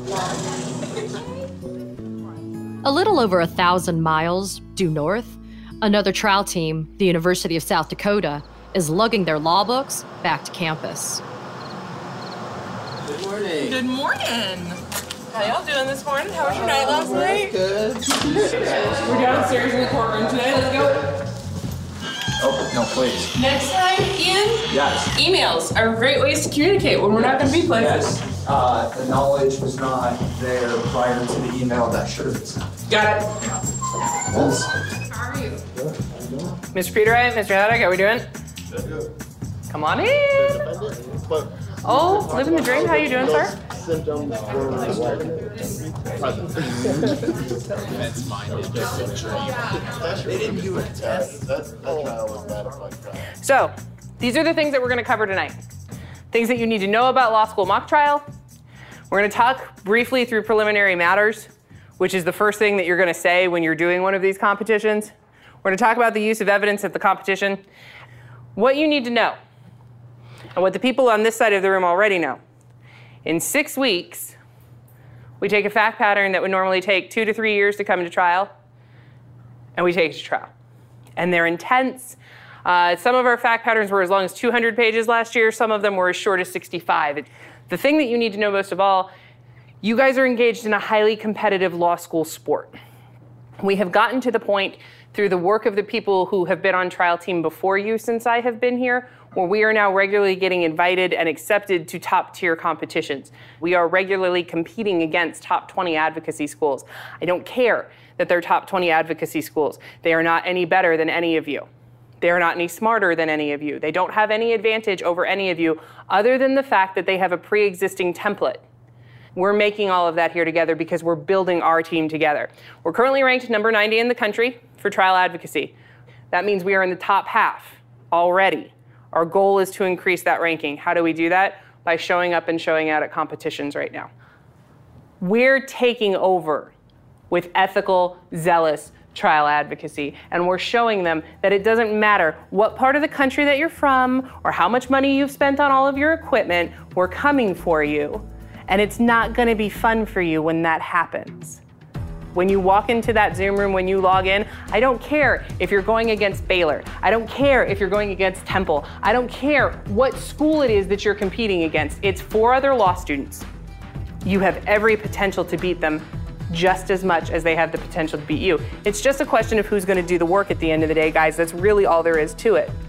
A little over 1,000 miles due north, another trial team, the University of South Dakota, is lugging their law books back to campus. Good morning. Good morning. How y'all doing this morning? How was your night last night? Good. We're downstairs in the courtroom today. Let's go. Oh, no, please. Next time, Ian, Yes. emails are great ways to communicate when we're not going to be places. Yes. The knowledge was not there prior to the email that should have been sent. Got it. Yes. How are you? Mr. Peterite, Mr. Haddock, how we doing? Good. Come on in. Oh, living the dream. How you doing, sir? Symptoms were They didn't do a test. That trial was ratified. So, these are the things that we're going to cover tonight. Things that you need to know about law school mock trial. We're going to talk briefly through preliminary matters, which is the first thing that you're going to say when you're doing one of these competitions. We're going to talk about the use of evidence at the competition, what you need to know, and what the people on this side of the room already know. In 6 weeks, we take a fact pattern that would normally take 2 to 3 years to come to trial, and we take it to trial. And they're intense. Some of our fact patterns were as long as 200 pages last year. Some of them were as short as 65. The thing that you need to know most of all, you guys are engaged in a highly competitive law school sport. We have gotten to the point through the work of the people who have been on trial team before you since I have been here, where we are now regularly getting invited and accepted to top tier competitions. We are regularly competing against top 20 advocacy schools. I don't care that they're top 20 advocacy schools. They are not any better than any of you. They are not any smarter than any of you. They don't have any advantage over any of you other than the fact that they have a pre-existing template. We're making all of that here together because we're building our team together. We're currently ranked number 90 in the country for trial advocacy. That means we are in the top half already. Our goal is to increase that ranking. How do we do that? By showing up and showing out at competitions right now. We're taking over with ethical, zealous trial advocacy, and we're showing them that it doesn't matter what part of the country that you're from or how much money you've spent on all of your equipment, we're coming for you. And it's not going to be fun for you when that happens. When you walk into that Zoom room, when you log in, I don't care if you're going against Baylor. I don't care if you're going against Temple. I don't care what school it is that you're competing against. It's 4 other law students. You have every potential to beat them just as much as they have the potential to beat you. It's just a question of who's going to do the work at the end of the day, guys. That's really all there is to it.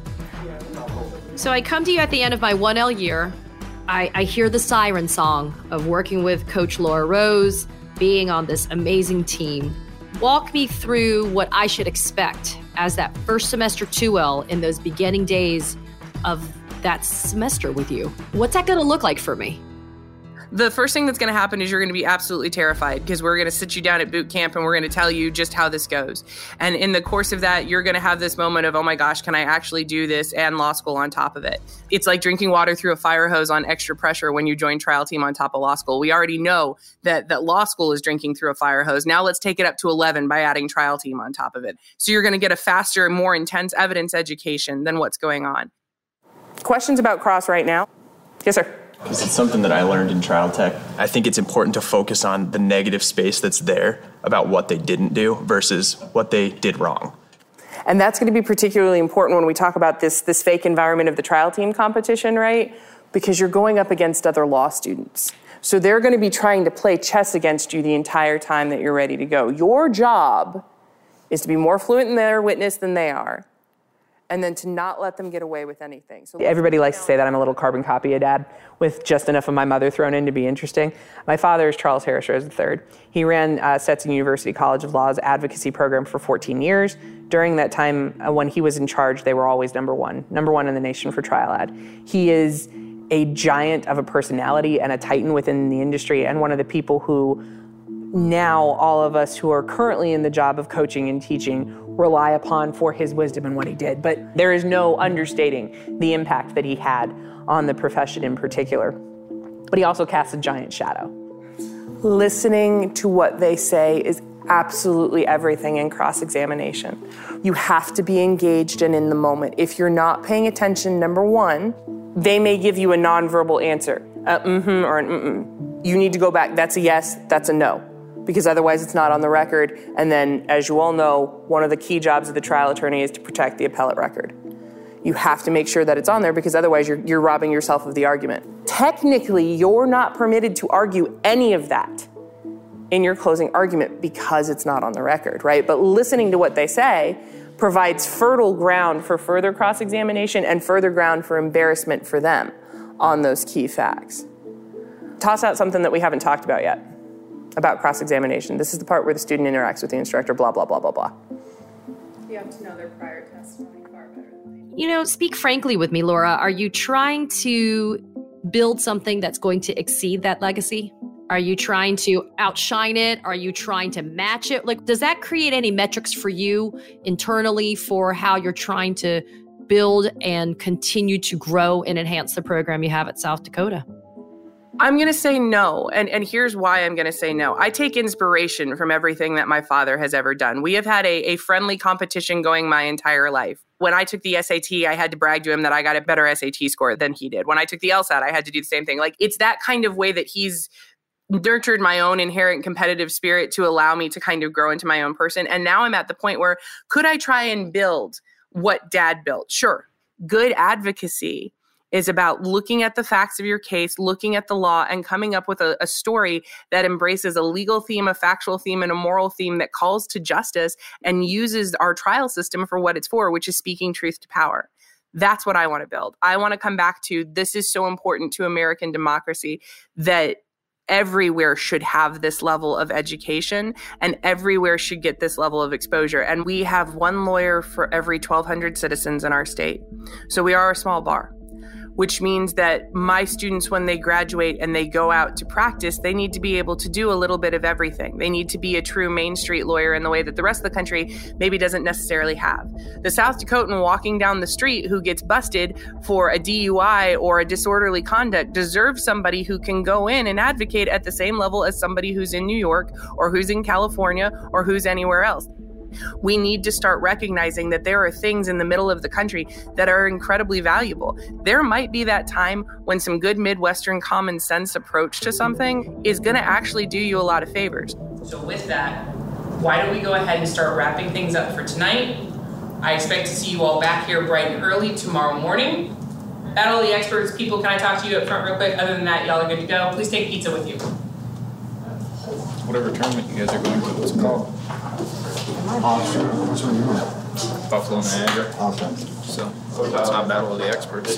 So I come to you at the end of my 1L year. I hear the siren song of working with Coach Laura Rose, being on this amazing team. Walk me through what I should expect as that first semester 2L in those beginning days of that semester with you. What's that going to look like for me? The first thing that's going to happen is you're going to be absolutely terrified because we're going to sit you down at boot camp and we're going to tell you just how this goes. And in the course of that, you're going to have this moment of, oh my gosh, can I actually do this and law school on top of it? It's like drinking water through a fire hose on extra pressure when you join trial team on top of law school. We already know that law school is drinking through a fire hose. Now let's take it up to 11 by adding trial team on top of it. So you're going to get a faster, more intense evidence education than what's going on. Questions about Cross right now? Yes, sir. Because it's something that I learned in trial tech. I think it's important to focus on the negative space that's there about what they didn't do versus what they did wrong. And that's going to be particularly important when we talk about this fake environment of the trial team competition, right? Because you're going up against other law students. So they're going to be trying to play chess against you the entire time that you're ready to go. Your job is to be more fluent in their witness than they are, and then to not let them get away with anything. So everybody likes to say that I'm a little carbon copy of Dad with just enough of my mother thrown in to be interesting. My father is Charles Harris Rose III. He ran Stetson University College of Law's advocacy program for 14 years. During that time, when he was in charge, they were always number one in the nation for trial ad. He is a giant of a personality and a titan within the industry, and one of the people who now all of us who are currently in the job of coaching and teaching rely upon for his wisdom and what he did. But there is no understating the impact that he had on the profession in particular. But he also casts a giant shadow. Listening to what they say is absolutely everything in cross-examination. You have to be engaged and in the moment. If you're not paying attention, number one, they may give you a nonverbal answer, or an mm-mm. You need to go back, that's a yes, that's a no, because otherwise it's not on the record. And then, as you all know, one of the key jobs of the trial attorney is to protect the appellate record. You have to make sure that it's on there because otherwise you're robbing yourself of the argument. Technically, you're not permitted to argue any of that in your closing argument because it's not on the record, right? But listening to what they say provides fertile ground for further cross-examination and further ground for embarrassment for them on those key facts. Toss out something that we haven't talked about yet about cross-examination. This is the part where the student interacts with the instructor, blah, blah, blah, blah, blah. You have to know their prior testimony far better than You know, speak frankly with me, Laura. Are you trying to build something that's going to exceed that legacy? Are you trying to outshine it? Are you trying to match it? Like, does that create any metrics for you internally for how you're trying to build and continue to grow and enhance the program you have at South Dakota? I'm going to say no. And here's why I'm going to say no. I take inspiration from everything that my father has ever done. We have had a friendly competition going my entire life. When I took the SAT, I had to brag to him that I got a better SAT score than he did. When I took the LSAT, I had to do the same thing. Like, it's that kind of way that he's nurtured my own inherent competitive spirit to allow me to kind of grow into my own person. And now I'm at the point where, could I try and build what Dad built? Sure. Good advocacy is about looking at the facts of your case, looking at the law, and coming up with a story that embraces a legal theme, a factual theme, and a moral theme that calls to justice and uses our trial system for what it's for, which is speaking truth to power. That's what I want to build. I want to come back to, this is so important to American democracy that everywhere should have this level of education and everywhere should get this level of exposure. And we have one lawyer for every 1,200 citizens in our state. So we are a small bar, which means that my students, when they graduate and they go out to practice, they need to be able to do a little bit of everything. They need to be a true Main Street lawyer in the way that the rest of the country maybe doesn't necessarily have. The South Dakotan walking down the street who gets busted for a DUI or a disorderly conduct deserves somebody who can go in and advocate at the same level as somebody who's in New York or who's in California or who's anywhere else. We need to start recognizing that there are things in the middle of the country that are incredibly valuable. There might be that time when some good Midwestern common sense approach to something is going to actually do you a lot of favors. So with that, why don't we go ahead and start wrapping things up for tonight? I expect to see you all back here bright and early tomorrow morning. Battle of the Experts people, can I talk to you up front real quick? Other than that, y'all are good to go. Please take pizza with you. Whatever tournament you guys are going to, what's it called? Buffalo Niagara. Awesome. So it's not Battle of the Experts.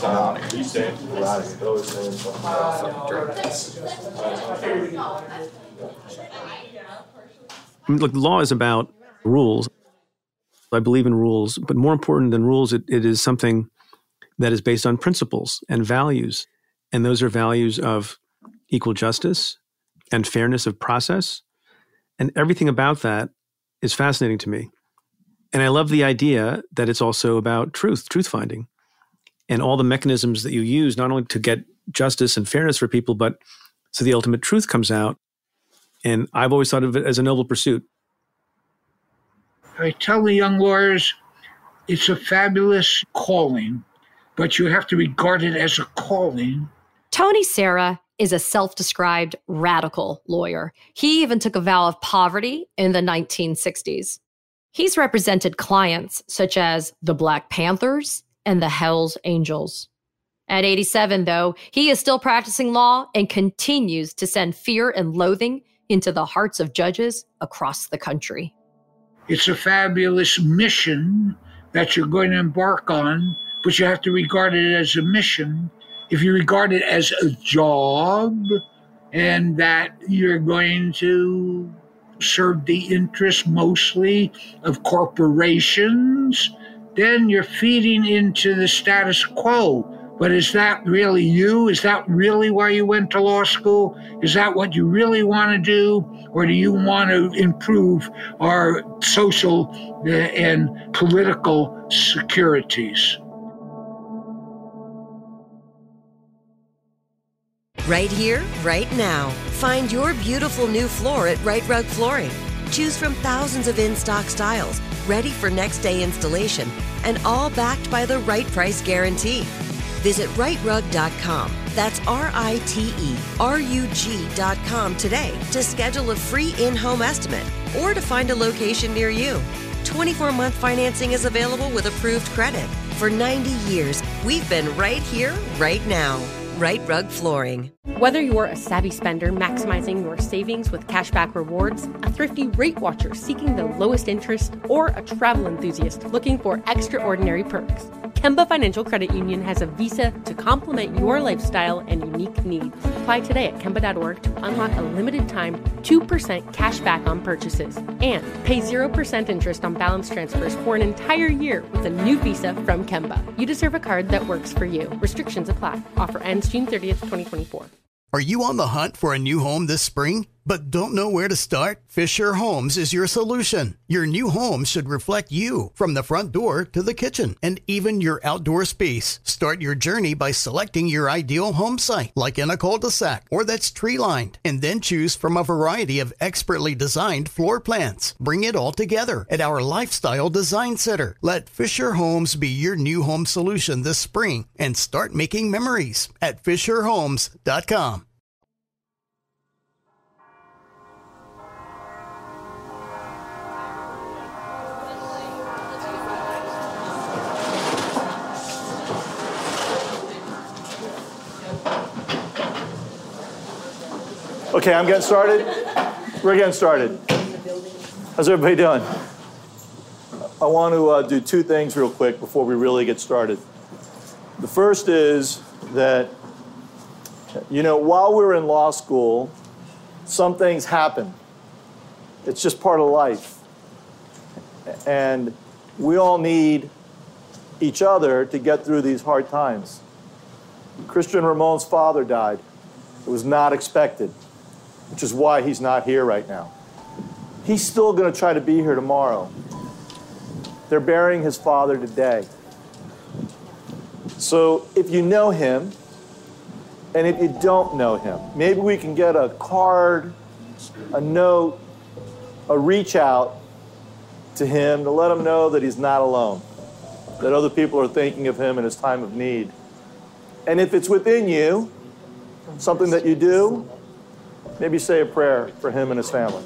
Look, law is about rules. I believe in rules, but more important than rules, it is something that is based on principles and values. And those are values of equal justice and fairness of process. And everything about that is fascinating to me. And I love the idea that it's also about truth finding, and all the mechanisms that you use, not only to get justice and fairness for people, but so the ultimate truth comes out. And I've always thought of it as a noble pursuit. I tell the young lawyers, it's a fabulous calling, but you have to regard it as a calling. Tony Serra is a self-described radical lawyer. He even took a vow of poverty in the 1960s. He's represented clients such as the Black Panthers and the Hells Angels. At 87, though, he is still practicing law and continues to send fear and loathing into the hearts of judges across the country. It's a fabulous mission that you're going to embark on, but you have to regard it as a mission. If you regard it as a job and that you're going to serve the interests mostly of corporations, then you're feeding into the status quo. But is that really you? Is that really why you went to law school? Is that what you really want to do? Or do you want to improve our social and political securities? Right here, right now. Find your beautiful new floor at Right Rug Flooring. Choose from thousands of in-stock styles, ready for next day installation, and all backed by the right price guarantee. Visit rightrug.com. That's RITERUG.com today to schedule a free in-home estimate or to find a location near you. 24-month financing is available with approved credit. For 90 years, we've been right here, right now. Right Rug Flooring. Whether you're a savvy spender maximizing your savings with cashback rewards, a thrifty rate watcher seeking the lowest interest, or a travel enthusiast looking for extraordinary perks, Kemba Financial Credit Union has a visa to complement your lifestyle and unique needs. Apply today at Kemba.org to unlock a limited time 2% cash back on purchases and pay 0% interest on balance transfers for an entire year with a new visa from Kemba. You deserve a card that works for you. Restrictions apply. Offer ends June 30th, 2024. Are you on the hunt for a new home this spring, but don't know where to start? Fisher Homes is your solution. Your new home should reflect you, from the front door to the kitchen, and even your outdoor space. Start your journey by selecting your ideal home site, like in a cul-de-sac or that's tree-lined, and then choose from a variety of expertly designed floor plans. Bring it all together at our Lifestyle Design Center. Let Fisher Homes be your new home solution this spring and start making memories at FisherHomes.com. Okay, I'm getting started. We're getting started. How's everybody doing? I want to do two things real quick before we really get started. The first is that, while we're in law school, some things happen. It's just part of life. And we all need each other to get through these hard times. Christian Ramon's father died. It was not expected, which is why he's not here right now. He's still going to try to be here tomorrow. They're burying his father today. So if you know him, and if you don't know him, maybe we can get a card, a note, a reach out to him to let him know that he's not alone, that other people are thinking of him in his time of need. And if it's within you, something that you do, maybe say a prayer for him and his family.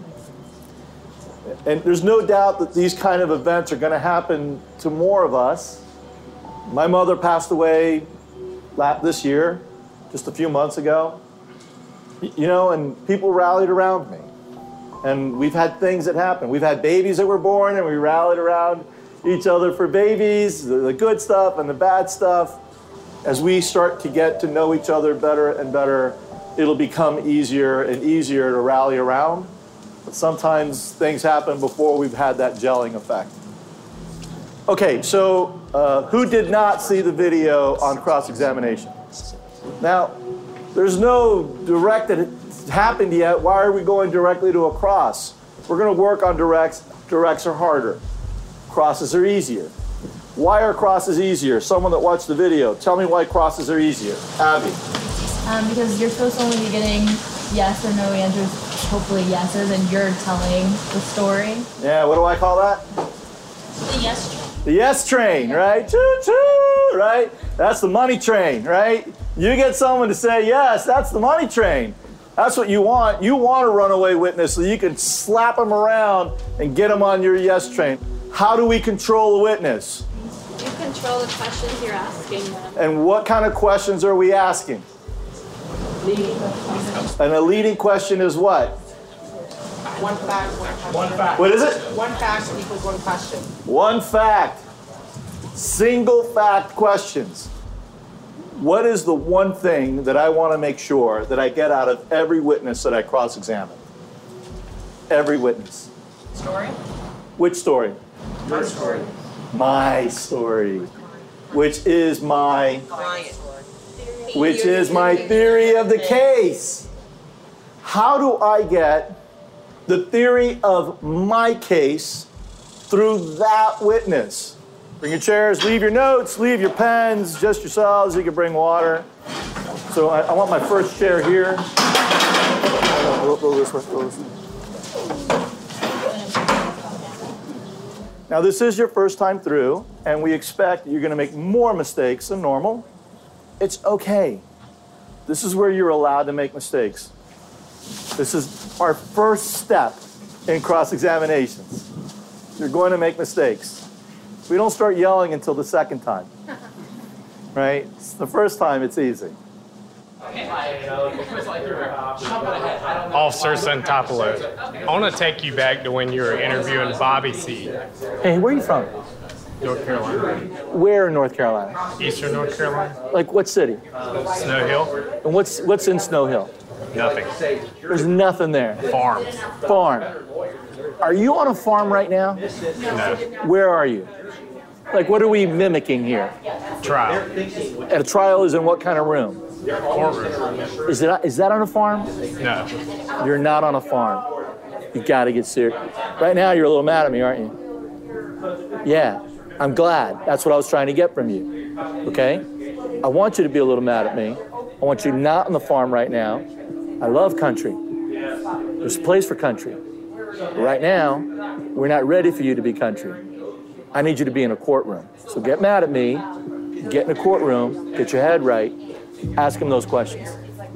And there's no doubt that these kind of events are going to happen to more of us. My mother passed away this year, just a few months ago. And people rallied around me. And we've had things that happen. We've had babies that were born, and we rallied around each other for babies, the good stuff and the bad stuff. As we start to get to know each other better and better, it'll become easier and easier to rally around. But sometimes things happen before we've had that gelling effect. Okay, so who did not see the video on cross-examination? Now, there's no direct that happened yet. Why are we going directly to a cross? We're going to work on directs. Directs are harder. Crosses are easier. Why are crosses easier? Someone that watched the video, tell me why crosses are easier. Abby. Because you're supposed to only be getting yes or no answers, hopefully yeses, and you're telling the story. Yeah, what do I call that? The yes train. The yes train, right? Choo-choo, right? That's the money train, right? You get someone to say yes, that's the money train. That's what you want. You want a runaway witness so you can slap them around and get them on your yes train. How do we control a witness? You control the questions you're asking them. And what kind of questions are we asking? Leading questions. And a leading question is what? One fact, one question. One fact. What is it? One fact equals one question. One fact. Single fact questions. What is the one thing that I want to make sure that I get out of every witness that I cross-examine? Every witness. Story? Which story? Your story. My story. Which is my theory of the case. How do I get the theory of my case through that witness? Bring your chairs, leave your notes, leave your pens, just yourselves. You can bring water. So I want my first chair here. Go this way. Now, this is your first time through, and we expect you're going to make more mistakes than normal. It's okay. This is where you're allowed to make mistakes. This is our first step in cross-examinations. You're going to make mistakes. We don't start yelling until the second time, right? The first time, it's easy. Officer Santopoulos, I want to take you back to when you were interviewing Bobby C. Hey, where are you from? North Carolina. Where in North Carolina? Eastern North Carolina. Like what city? Snow Hill. And what's in Snow Hill? Nothing. There's nothing there. Farm. Farm. Are you on a farm right now? No. Where are you? Like, what are we mimicking here? Trial. And a trial is in what kind of room? Courtroom. Is that on a farm? No. You're not on a farm. You got to get serious. Right now, you're a little mad at me, aren't you? Yeah. I'm glad. That's what I was trying to get from you. Okay? I want you to be a little mad at me. I want you not on the farm right now. I love country. There's a place for country. But right now, we're not ready for you to be country. I need you to be in a courtroom. So get mad at me, get in a courtroom, get your head right, ask him those questions.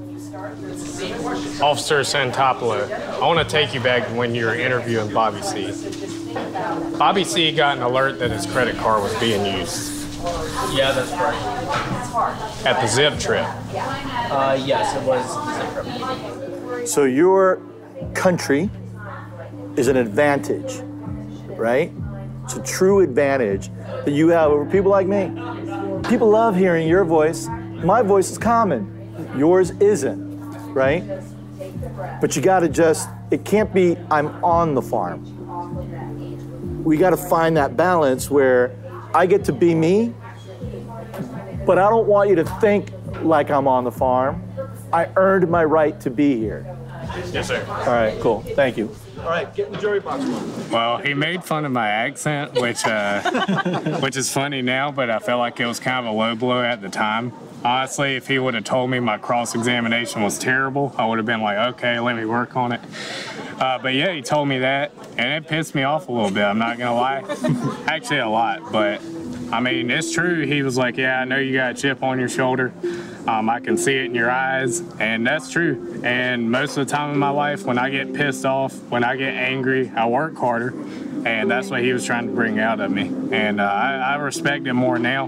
Officer Santopoulos, I want to take you back to when you were interviewing Bobby C. Bobby C got an alert that his credit card was being used. Yeah, that's right. At the Zip trip. Yes, it was the Zip trip. So your country is an advantage, right? It's a true advantage that you have over people like me. People love hearing your voice. My voice is common. Yours isn't, right? But you gotta it can't be I'm on the farm. We gotta find that balance where I get to be me, but I don't want you to think like I'm on the farm. I earned my right to be here. Yes, sir. All right, cool. Thank you. All right, get in the jury box. Well, he made fun of my accent, which is funny now, but I felt like it was kind of a low blow at the time. Honestly, if he would have told me my cross-examination was terrible, I would have been like, okay, let me work on it. But yeah, he told me that, and it pissed me off a little bit, I'm not gonna lie. Actually, a lot, but I mean, it's true. He was like, yeah, I know you got a chip on your shoulder. I can see it in your eyes, and that's true. And most of the time in my life, when I get pissed off, when I get angry, I work harder, and that's what he was trying to bring out of me. And I respect it more now.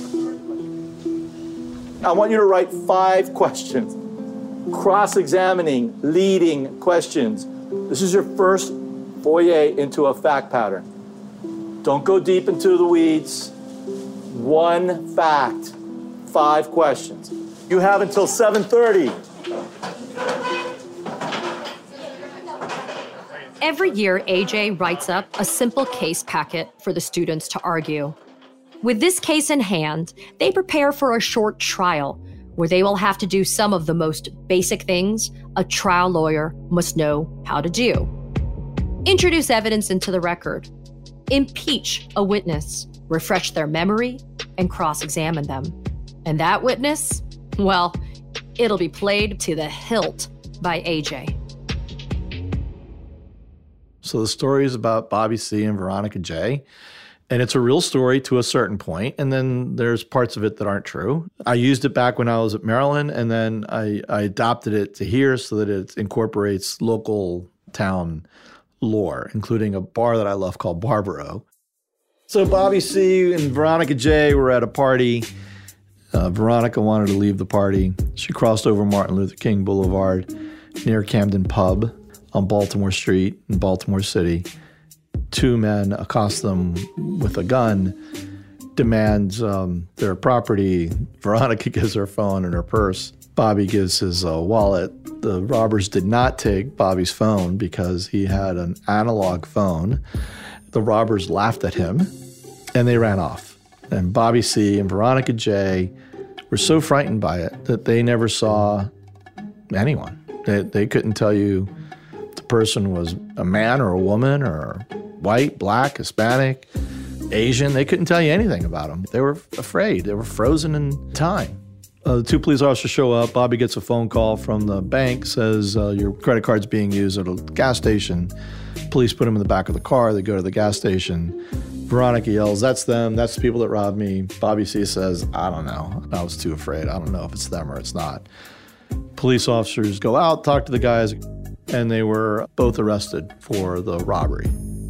I want you to write 5 questions, cross-examining, leading questions. This is your first foray into a fact pattern. Don't go deep into the weeds. 1 fact, 5 questions. You have until 7:30. Every year, AJ writes up a simple case packet for the students to argue. With this case in hand, they prepare for a short trial where they will have to do some of the most basic things a trial lawyer must know how to do. Introduce evidence into the record, impeach a witness, refresh their memory, and cross-examine them. And that witness, well, it'll be played to the hilt by AJ. So the story is about Bobby C. and Veronica J., and it's a real story to a certain point, and then there's parts of it that aren't true. I used it back when I was at Maryland, and then I adopted it to here so that it incorporates local town lore, including a bar that I love called Barbaro. So Bobby C. and Veronica J. were at a party. Veronica wanted to leave the party. She crossed over Martin Luther King Boulevard near Camden Pub on Baltimore Street in Baltimore City. 2 men accost them with a gun, demands their property. Veronica gives her phone and her purse. Bobby gives his wallet. The robbers did not take Bobby's phone because he had an analog phone. The robbers laughed at him, and they ran off. And Bobby C. and Veronica J. were so frightened by it that they never saw anyone. They couldn't tell you if the person was a man or a woman or white, black, Hispanic, Asian. They couldn't tell you anything about them. They were afraid. They were frozen in time. The 2 police officers show up. Bobby gets a phone call from the bank, says your credit card's being used at a gas station. Police put him in the back of the car. They go to the gas station. Veronica yells, "That's them. That's the people that robbed me." Bobby C. says, "I don't know. I was too afraid. I don't know if it's them or it's not." Police officers go out, talk to the guys, and they were both arrested for the robbery.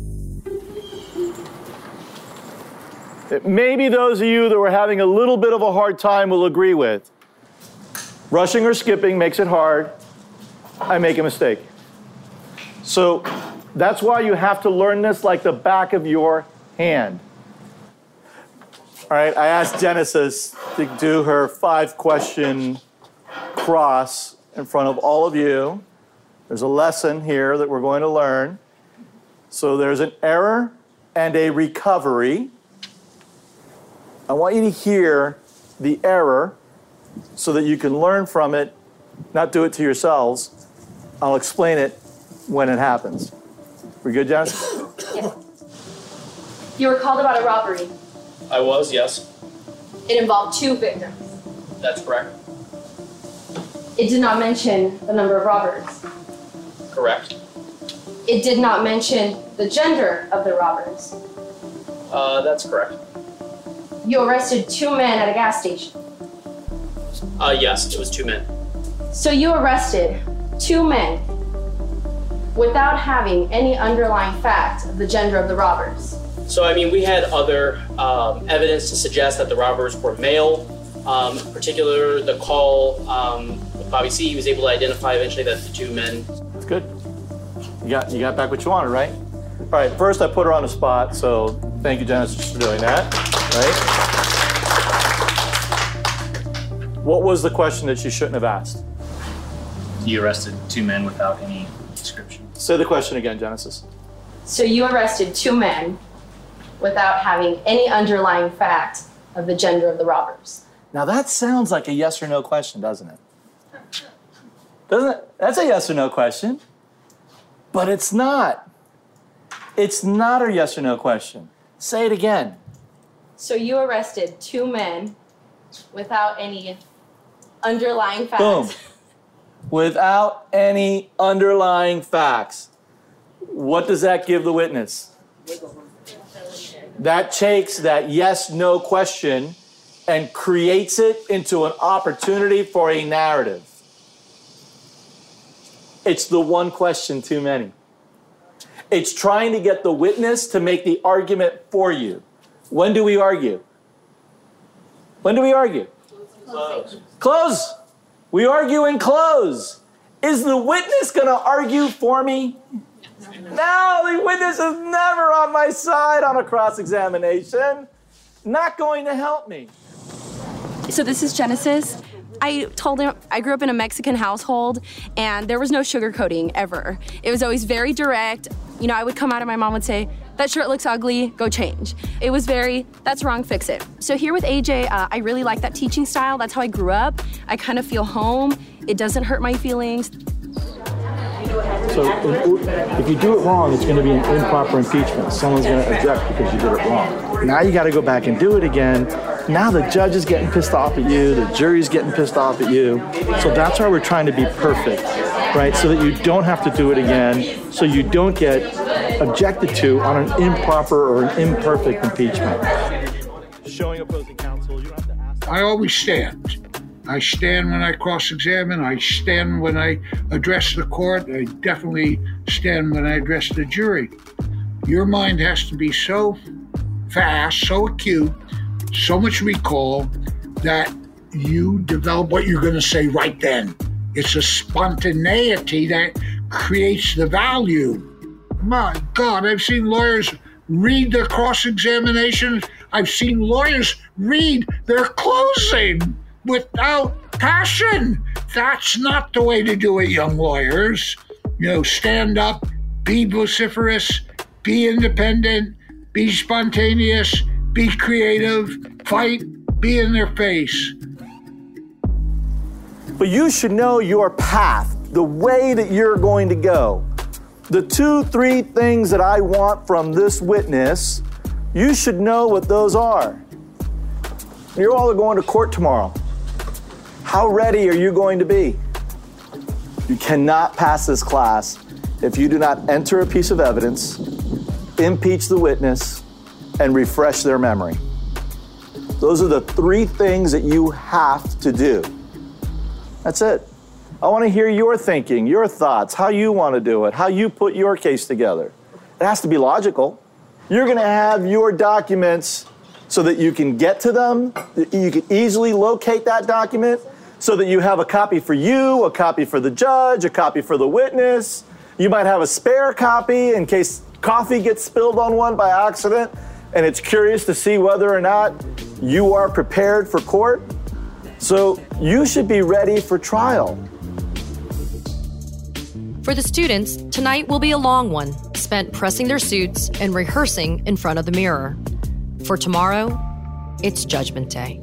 Maybe those of you that were having a little bit of a hard time will agree with. Rushing or skipping makes it hard. I make a mistake. So that's why you have to learn this like the back of your hand. All right, I asked Genesis to do her 5-question cross in front of all of you. There's a lesson here that we're going to learn. So there's an error and a recovery. I want you to hear the error so that you can learn from it, not do it to yourselves. I'll explain it when it happens. We good, Janice? Yes. You were called about a robbery. I was, yes. It involved 2 victims. That's correct. It did not mention the number of robbers. Correct. It did not mention the gender of the robbers. That's correct. You arrested 2 men at a gas station. Yes, it was 2 men. So you arrested 2 men without having any underlying fact of the gender of the robbers. So, I mean, we had other evidence to suggest that the robbers were male. In particular, the call Bobby C. He was able to identify eventually that the two men. That's good. You got back what you wanted, right? All right, first I put her on the spot, so thank you, Genesis, for doing that, right? What was the question that she shouldn't have asked? You arrested two men without any description. Say the question again, Genesis. So you arrested two men without having any underlying fact of the gender of the robbers. Now that sounds like a yes or no question, doesn't it? Doesn't it? That's a yes or no question. But it's not. It's not a yes or no question. Say it again. So you arrested two men without any underlying facts. Boom. Without any underlying facts. What does that give the witness? That takes that yes-no question and creates it into an opportunity for a narrative. It's the one question too many. It's trying to get the witness to make the argument for you. When do we argue? When do we argue? Close. Close. We argue in close. Is the witness going to argue for me? No, the witness is never on my side on a cross-examination. Not going to help me. So this is Genesis. I told him I grew up in a Mexican household and there was no sugarcoating ever. It was always very direct. You know, I would come out and my mom would say, that shirt looks ugly, go change. It was very, that's wrong, fix it. So here with AJ, I really like that teaching style. That's how I grew up. I kind of feel home. It doesn't hurt my feelings. So if you do it wrong, it's going to be an improper impeachment. Someone's going to object because you did it wrong. Now you got to go back and do it again. Now the judge is getting pissed off at you. The jury's getting pissed off at you. So that's why we're trying to be perfect, right? So that you don't have to do it again. So you don't get objected to on an improper or an imperfect impeachment. Showing opposing counsel, you don't have to ask. I always stand. I stand when I cross-examine. I stand when I address the court. I definitely stand when I address the jury. Your mind has to be so fast, so acute, so much recall that you develop what you're going to say right then. It's a spontaneity that creates the value. My God, I've seen lawyers read their cross-examinations. I've seen lawyers read their closing without passion. That's not the way to do it, young lawyers. You know, stand up, be vociferous, be independent, be spontaneous, be creative, fight, be in their face. But you should know your path, the way that you're going to go. The 2-3 things that I want from this witness, you should know what those are. You all are going to court tomorrow. How ready are you going to be? You cannot pass this class if you do not enter a piece of evidence, impeach the witness, and refresh their memory. Those are the 3 things that you have to do. That's it. I want to hear your thinking, your thoughts, how you want to do it, how you put your case together. It has to be logical. You're going to have your documents so that you can get to them, you can easily locate that document, so that you have a copy for you, a copy for the judge, a copy for the witness. You might have a spare copy in case coffee gets spilled on one by accident, and it's curious to see whether or not you are prepared for court. So you should be ready for trial. For the students, tonight will be a long one, spent pressing their suits and rehearsing in front of the mirror. For tomorrow, it's Judgment Day.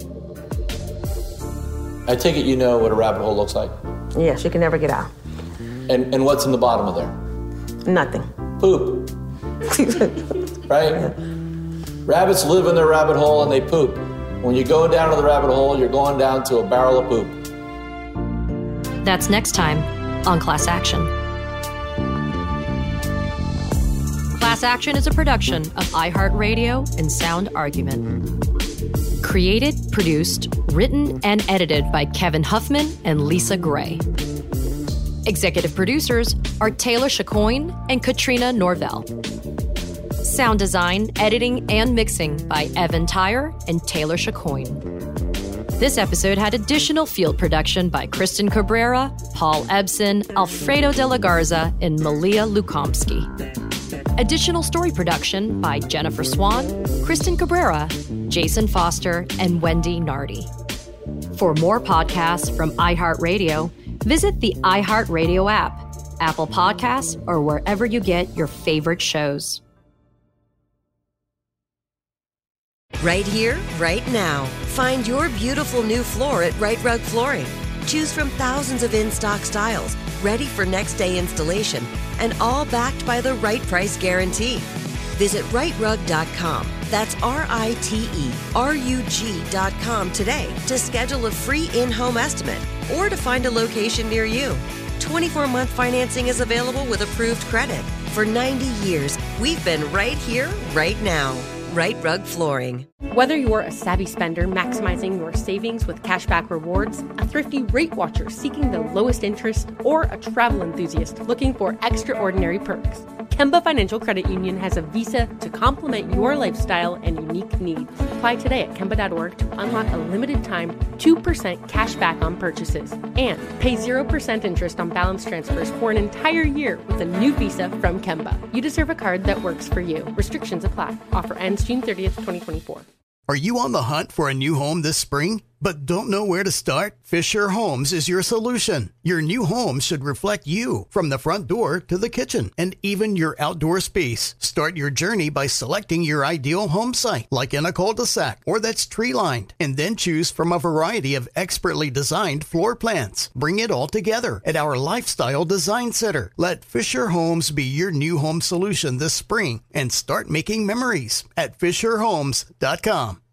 I take it you know what a rabbit hole looks like? Yes, you can never get out. And what's in the bottom of there? Nothing. Poop. Right? Rabbits live in their rabbit hole and they poop. When you go down to the rabbit hole, you're going down to a barrel of poop. That's next time on Class Action. Class Action is a production of iHeartRadio and Sound Argument. Created, produced, written, and edited by Kevin Huffman and Lisa Gray. Executive producers are Taylor Chacoin and Katrina Norvell. Sound design, editing, and mixing by Evan Tyre and Taylor Chacoin. This episode had additional field production by Kristen Cabrera, Paul Ebsen, Alfredo de la Garza, and Malia Lukomsky. Additional story production by Jennifer Swan, Kristen Cabrera, Jason Foster, and Wendy Nardi. For more podcasts from iHeartRadio, visit the iHeartRadio app, Apple Podcasts, or wherever you get your favorite shows. Right here, right now. Find your beautiful new floor at Right Rug Flooring. Choose from thousands of in-stock styles, ready for next day installation, and all backed by the right price guarantee. Visit rightrug.com. That's RITERUG.com today to schedule a free in-home estimate or to find a location near you. 24-month financing is available with approved credit. For 90 years, we've been right here, right now. Right Rug Flooring. Whether you're a savvy spender maximizing your savings with cashback rewards, a thrifty rate watcher seeking the lowest interest, or a travel enthusiast looking for extraordinary perks, Kemba Financial Credit Union has a visa to complement your lifestyle and unique needs. Apply today at Kemba.org to unlock a limited time 2% cash back on purchases and pay 0% interest on balance transfers for an entire year with a new visa from Kemba. You deserve a card that works for you. Restrictions apply. Offer ends June 30th, 2024. Are you on the hunt for a new home this spring, but don't know where to start? Fisher Homes is your solution. Your new home should reflect you, from the front door to the kitchen, and even your outdoor space. Start your journey by selecting your ideal home site, like in a cul-de-sac or that's tree-lined, and then choose from a variety of expertly designed floor plans. Bring it all together at our Lifestyle Design Center. Let Fisher Homes be your new home solution this spring and start making memories at fisherhomes.com.